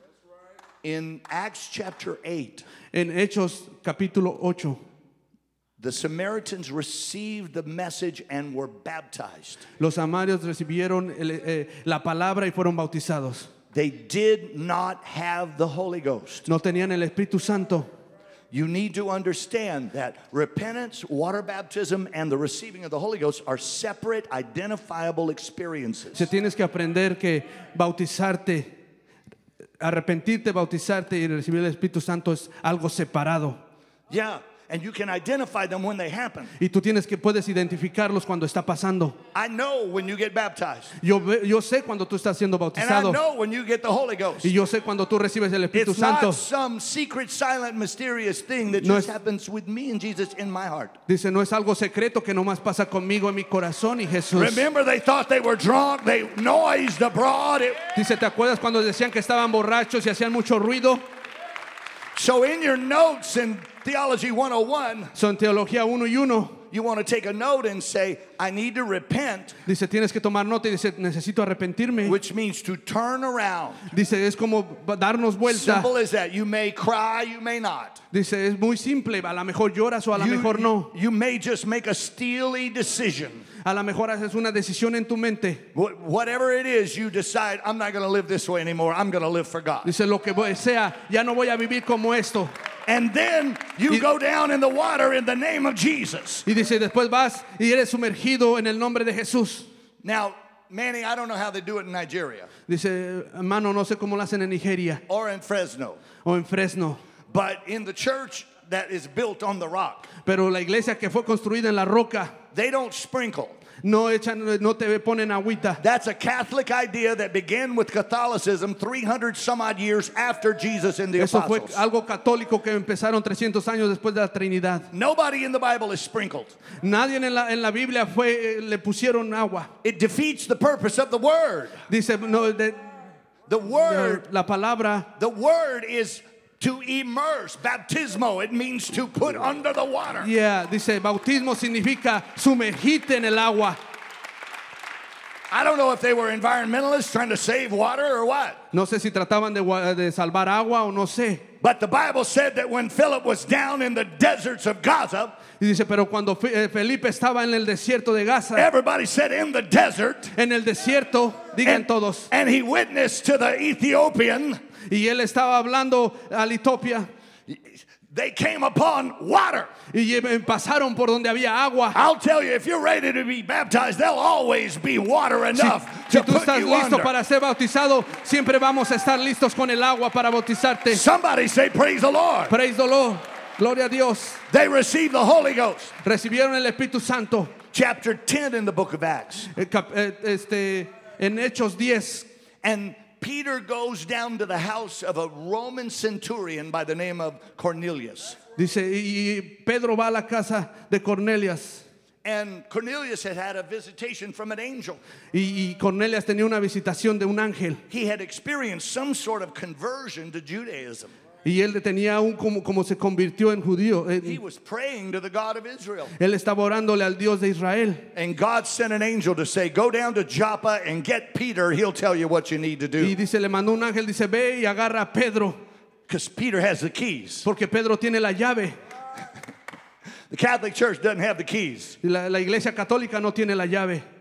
In Acts chapter eight, En Hechos capítulo ocho. the Samaritans received the message and were baptized. Los samarios recibieron el- eh, la palabra y fueron bautizados. They did not have the Holy Ghost. No tenían el Espíritu Santo. You need to understand that repentance, water baptism, and the receiving of the Holy Ghost are separate, identifiable experiences. Se tienes que aprender que bautizarte, arrepentirte, bautizarte y recibir el Espíritu Santo es algo separado. Yeah, and you can identify them when they happen. Y tú tienes que puedes identificarlos cuando está pasando. I know when you get baptized. Yo, ve- yo sé cuando tú estás siendo And I bautizado. know when you get the Holy Ghost. Y yo sé cuando tú recibes el Espíritu It's Santo. not some secret, silent, mysterious thing that No just es- happens with me and Jesus in my heart. Dice, no es algo secreto que nomás pasa conmigo en mi corazón y Jesús. Remember, they thought they were drunk. They noised abroad. It- Dice, ¿te acuerdas cuando decían que estaban borrachos y hacían mucho ruido? so in your notes in Theology one oh one, Son teología uno y uno. you want to take a note and say, I need to repent, Dice, tienes que tomar nota y dice, necesito arrepentirme. which means to turn around. Dice, es como darnos vuelta. Simple as that. You may cry, you may not. Dice, es muy simple. A lo mejor lloras o a lo You, mejor no. you may just make a steely decision. A lo mejor haces una decisión en tu mente. Wh- Whatever it is, you decide, I'm not going to live this way anymore. I'm going to live for God. Dice, lo que voy- sea, ya no voy a vivir como esto. And then you Y- go down in the water in the name of Jesus. Y dice, después vas y eres sumergido en el nombre de Jesús. Now, Manny, I don't know how they do it in Nigeria Dice, hermano, no sé cómo lo hacen en Nigeria or in Fresno, o en Fresno. but in the church that is built on the rock, Pero la iglesia que fue construida en la roca, they don't sprinkle. no echan, no te ponen agüita. That's a Catholic idea that began with Catholicism three hundred some odd years after Jesus and the Eso fue apostles. algo católico que empezaron trescientos años después de la Trinidad. Nobody in the Bible is sprinkled. Nadie en la, en la Biblia fue, eh, le pusieron agua. It defeats the purpose of the word. Dice, no, de- The word, la palabra, the word is to immerse, baptismo. It means to put under the water. yeah, dice, bautismo significa sumergirte en el agua. I don't know if they were environmentalists trying to save water or what. No sé si trataban de, gua- de salvar agua o no sé. But the Bible said that when Philip was down in the deserts of Gaza, Y dice, pero cuando Fe- eh, Felipe estaba en el desierto de Gaza, everybody said in the desert, en el desierto, digan and, todos, and he witnessed to the Ethiopian, y él estaba hablando a Litopia, they came upon water. y lle- pasaron por donde había agua. I'll tell you, if you're ready to be baptized, there'll always be water Si, enough si to tú put estás you listo under. para ser bautizado, siempre vamos a estar listos con el agua para bautizarte. Somebody say, praise the Lord. Praise the Lord. Gloria a Dios. They received the Holy Ghost. Recibieron el Espíritu Santo. Chapter ten in the book of Acts. Eh, cap- eh, Este, en Hechos diez. And Peter goes down to the house of a Roman centurion by the name of Cornelius. Dice, y y Pedro va a la casa de Cornelias. And Cornelius had had a visitation from an angel. Y, y Cornelias tenía una visitación de un ángel. He had experienced some sort of conversion to Judaism. Y él tenía un como, como se convirtió en judío. He Eh, was praying to the God of Israel. Él estaba orándole al Dios de Israel. And God sent an angel to say, go down to Joppa and get Peter. He'll tell you what you need to Y do. dice, le mandó un ángel, dice, ve y agarra a Pedro. Because Peter has the keys. Porque Pedro tiene la llave. The Catholic Church doesn't have the keys. Y la, la iglesia católica no tiene la llave.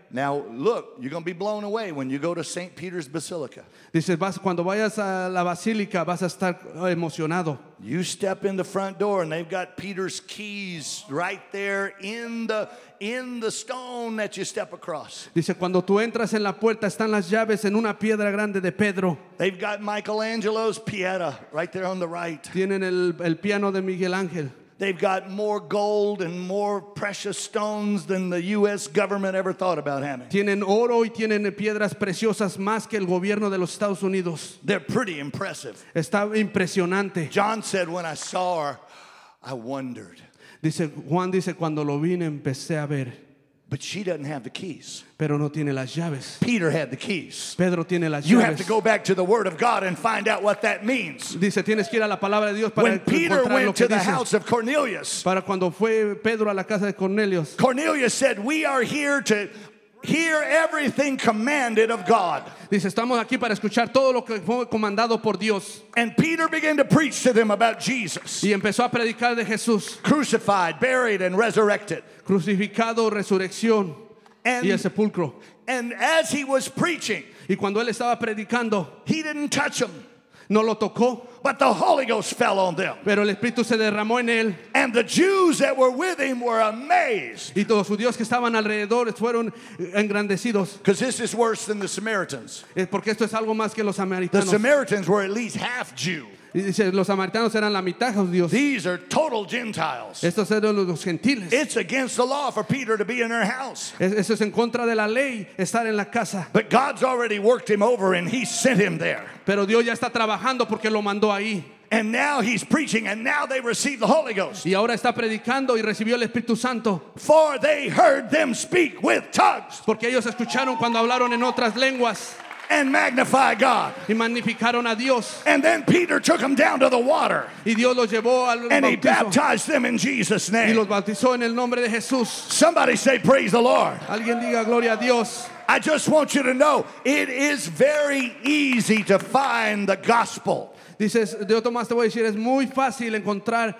Now, look, you're going to be blown away when you go to Saint Peter's Basilica. Dice, vas, cuando vayas a la basílica vas a estar emocionado. You step in the front door and they've got Peter's keys right there in the in the stone that you step across. Dice, cuando tú entras en la puerta están las llaves en una piedra grande de Pedro. They've got Michelangelo's Pieta right there on the right. Tienen el, el piano de Miguel Ángel. They've got more gold and more precious stones than the U S government ever thought about having. Tienen oro y tienen piedras preciosas más que el gobierno de los Estados Unidos. They're pretty impressive. Está impresionante. John said, when I saw her, I wondered. Dice, Juan dice, cuando lo vine empecé a ver. But she doesn't have the keys. Pero no tiene las llaves. Peter had the keys. Pedro tiene las You llaves. have to go back to the Word of God and find out what that means. Dice, tienes que ir a la palabra de Dios para When Peter encontrar lo went que to the dice. house of Cornelius, Para cuando fue Pedro a la casa de Cornelius, Cornelius said, we are here to hear everything commanded of God. dice, estamos aquí para escuchar todo lo que fue comandado por Dios. And Peter began to preach to them about Jesus, Y empezó a predicar de Jesús, crucified, buried, and resurrected. crucificado, resurrección y el And, sepulcro. and as he was preaching, Y cuando él estaba predicando, he didn't touch them, no lo tocó, but the Holy Ghost fell on them. pero el Espíritu se derramó en él. And the Jews that were with him were amazed, Y todos los judíos que estaban alrededor fueron engrandecidos. because this is worse than the Samaritans. Es porque esto es algo más que los The samaritanos. Samaritans were at least half Jew. Y dice, los samaritanos eran la mitad judíos. These are total Gentiles. Estos eran los gentiles. It's against the law for Peter to be in their house. Es- Eso es en contra de la ley, estar en la casa. But God's already worked him over and he sent him there. Pero Dios ya está trabajando porque lo mandó ahí. And now he's preaching and now they receive the Holy Ghost. Y ahora está predicando y recibió el Espíritu Santo. For they heard them speak with tongues Porque ellos escucharon cuando hablaron en otras lenguas and magnify God. y magnificaron a Dios. And then Peter took them down to the water Y Dios los llevó al and he bautizo baptized them in Jesus' y los name. bautizó en el nombre de Jesús. Somebody say, praise the Lord. Alguien diga gloria a Dios. I just want you to know it is very easy to find the gospel. Dices, de otro más te voy a decir, es muy fácil encontrar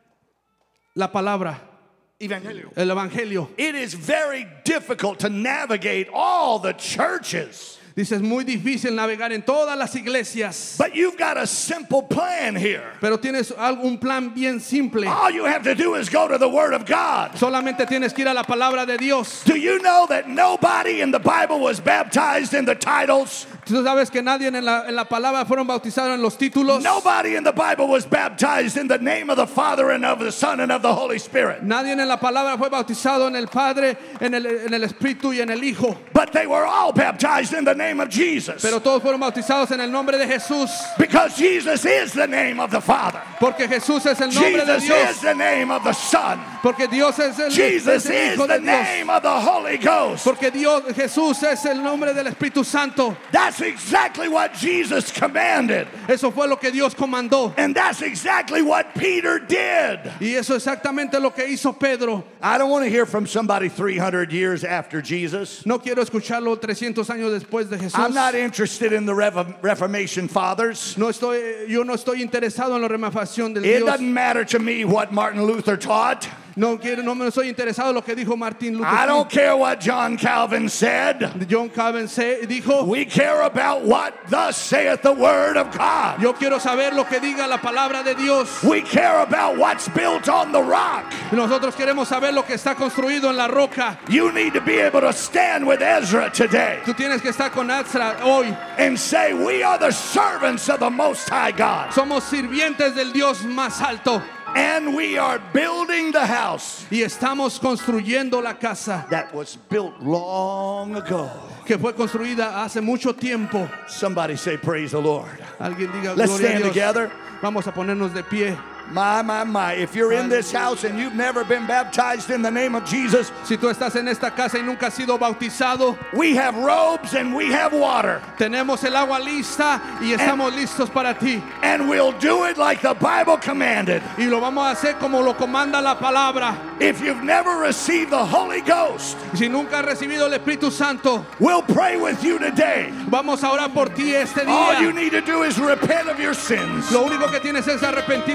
la palabra, Evangelio. el evangelio. It is very difficult to navigate all the churches. Dice, es muy difícil navegar en todas las iglesias. But you've got a simple plan here. Pero tienes algo- un plan bien simple. All you have to do is go to the Word of God. Solamente tienes que ir a la palabra de Dios. Do you know that nobody in the Bible was baptized in the titles? Tú sabes que nadie en la, en la palabra fueron bautizados en los títulos. Nobody in the Bible was baptized in the name of the Father and of the Son and of the Holy Spirit. Nadie en la palabra fue bautizado en el Padre, en el, en el Espíritu y en el Hijo. But they were all baptized in the name of Jesus. Pero todos fueron bautizados en el nombre de Jesús. Because Jesus is the name of the Father. Porque Jesús es el nombre de Jesus Dios. is the name of the Son. Porque Dios es el, Jesus es el is Hijo the de Dios. name of the Holy Ghost. Porque Dios, Jesús es el nombre del Espíritu Santo. That's exactly what Jesus commanded. Eso fue lo que Dios comandó. And that's exactly what Peter did. Y eso es exactamente lo que hizo Pedro. I don't want to hear from somebody three hundred years after Jesus. No quiero escucharlo trescientos años después de Jesús. I'm not interested in the Rev- Reformation fathers. No estoy, yo no estoy interesado en la renovación del It Dios. doesn't matter to me what Martin Luther taught. No quiero, no me estoy interesado en lo que dijo Martín Luther I King. don't care what John Calvin said. John Calvin se, dijo, We care about what thus saith the Word of God. yo quiero saber lo que diga la palabra de Dios. We care about what's built on the rock. Nosotros queremos saber lo que está construido en la roca. You need to be able to stand with Ezra today Tú tienes que estar con Ezra hoy. and say, we are the servants of the Most High God. Somos sirvientes del Dios más alto And we are building the house y estamos construyendo la casa that was built long ago. que fue construida hace mucho tiempo. Somebody say, praise the Lord. Alguien diga Let's gloria a stand Dios. together. Vamos a ponernos de pie. My, my, my. If you're in this house and you've never been baptized in the name of Jesus, Si tú estás en esta casa y nunca has sido bautizado, we have robes and we have water. tenemos el agua lista y estamos listos para ti. And we'll do it like the Bible commanded. Y lo vamos a hacer como lo comanda la palabra. If you've never received the Holy Ghost, Si nunca has recibido el Espíritu Santo, we'll pray with you today. vamos a orar por ti este All you día. need to do is repent of your sins. Lo único que tienes es arrepentirte de tus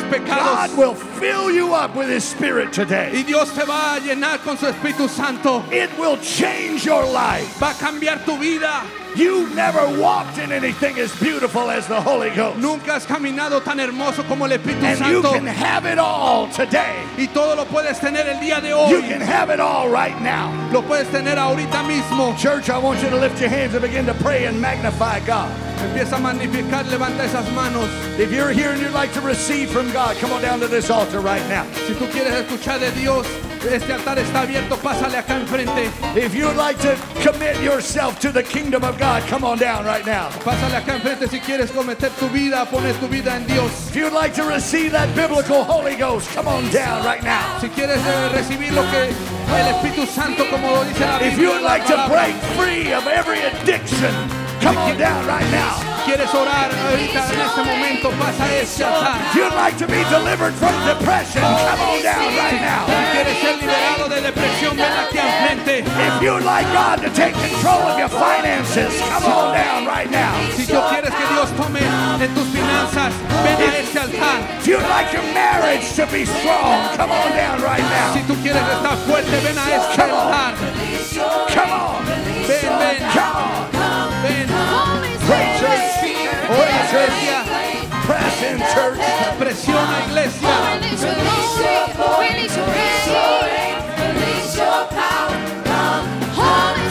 pecados. God will fill you up with His Spirit today. Y Dios te va a llenar con su Espíritu Santo. It will change your life. Va a cambiar tu vida. You never walked in anything as beautiful as the Holy Ghost. Nunca has caminado tan hermoso como el Espíritu And you Santo. can have it all today. Y todo lo puedes tener el día de You hoy. can have it all right now. Lo puedes tener ahorita mismo. Church, I want you to lift your hands and begin to pray and magnify God. Empieza a magnificar, levanta esas manos. If you're here and you'd like to receive from God, come on down to this altar right now. Si tú quieres escuchar de Dios, este altar está abierto, pásale acá enfrente. If you'd like to commit yourself to the kingdom of God, come on down right now. Pásale acá enfrente si quieres cometer tu vida, poner tu vida en Dios. If you'd like to receive that biblical Holy Ghost, come on down right now. Si quieres eh, recibir lo que el Espíritu Santo, como lo dice la Biblia. If you'd la like to palabra. break free of every addiction, come on down right now. Quieres orar ahorita en este momento, pasa a este altar. If you'd like to be delivered from depression, come on down right now. Si quieres ser liberado de depresión, ven aquí al frente. If you'd like God to take control of your finances, come on down right now. Si tú quieres que Dios tome en tus finanzas, ven a este altar. If you'd like your marriage to be strong, come on down right now. Si tú quieres estar fuerte, ven a este Come on. altar. Come on. Ven, ven, Come on. ven. Pray, church. Ora, iglesia. Press in, church. Presiona, iglesia. Release your glory, release your reign, release your power, come, Holy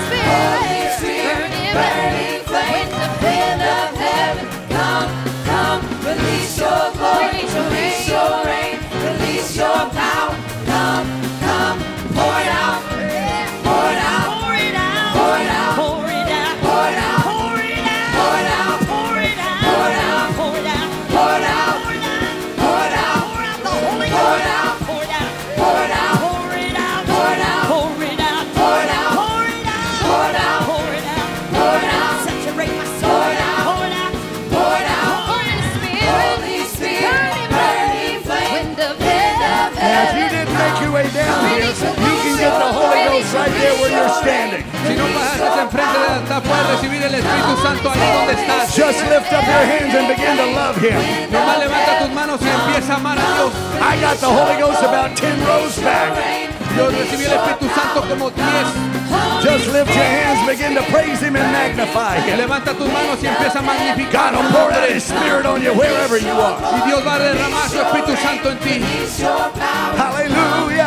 Spirit, burning, burning flame, the wind of heaven, come, come, release your glory, release your reign, release your power, come, come, pour it out, pour it out, pour it out, pour it out, pour it out, pour it out, pour it out, pour it out, pour it out, pour it out, pour it out, pour it out. Pour it out, pour it out, the Holy Ghost. Pour it out, pour it out, pour it out, pour it out, pour it out, pour it out, pour it out, pour it out, pour it out, pour it out, saturate my soul. Pour it out, pour it out, pour it out. Holy Spirit, Holy Spirit, burning flame, wind of heaven. Now, if you didn't make your way down here, you can get the Holy Ghost right there where you're standing. Si no pasaste enfrente del altar, puedes recibir el Espíritu Santo ahí donde estás. Just lift up your hands and begin to love Him. Nomás levanta tus manos y empieza a amar a Dios. I got the Holy Ghost about ten rows back. Yo recibí el Espíritu Santo como diez. Just lift your hands, begin to praise Him and magnify Him. Levanta tus manos y empieza a magnificar. God will pour out His Spirit on you wherever you are. Y Dios va a derramar su Espíritu Santo en ti. Hallelujah.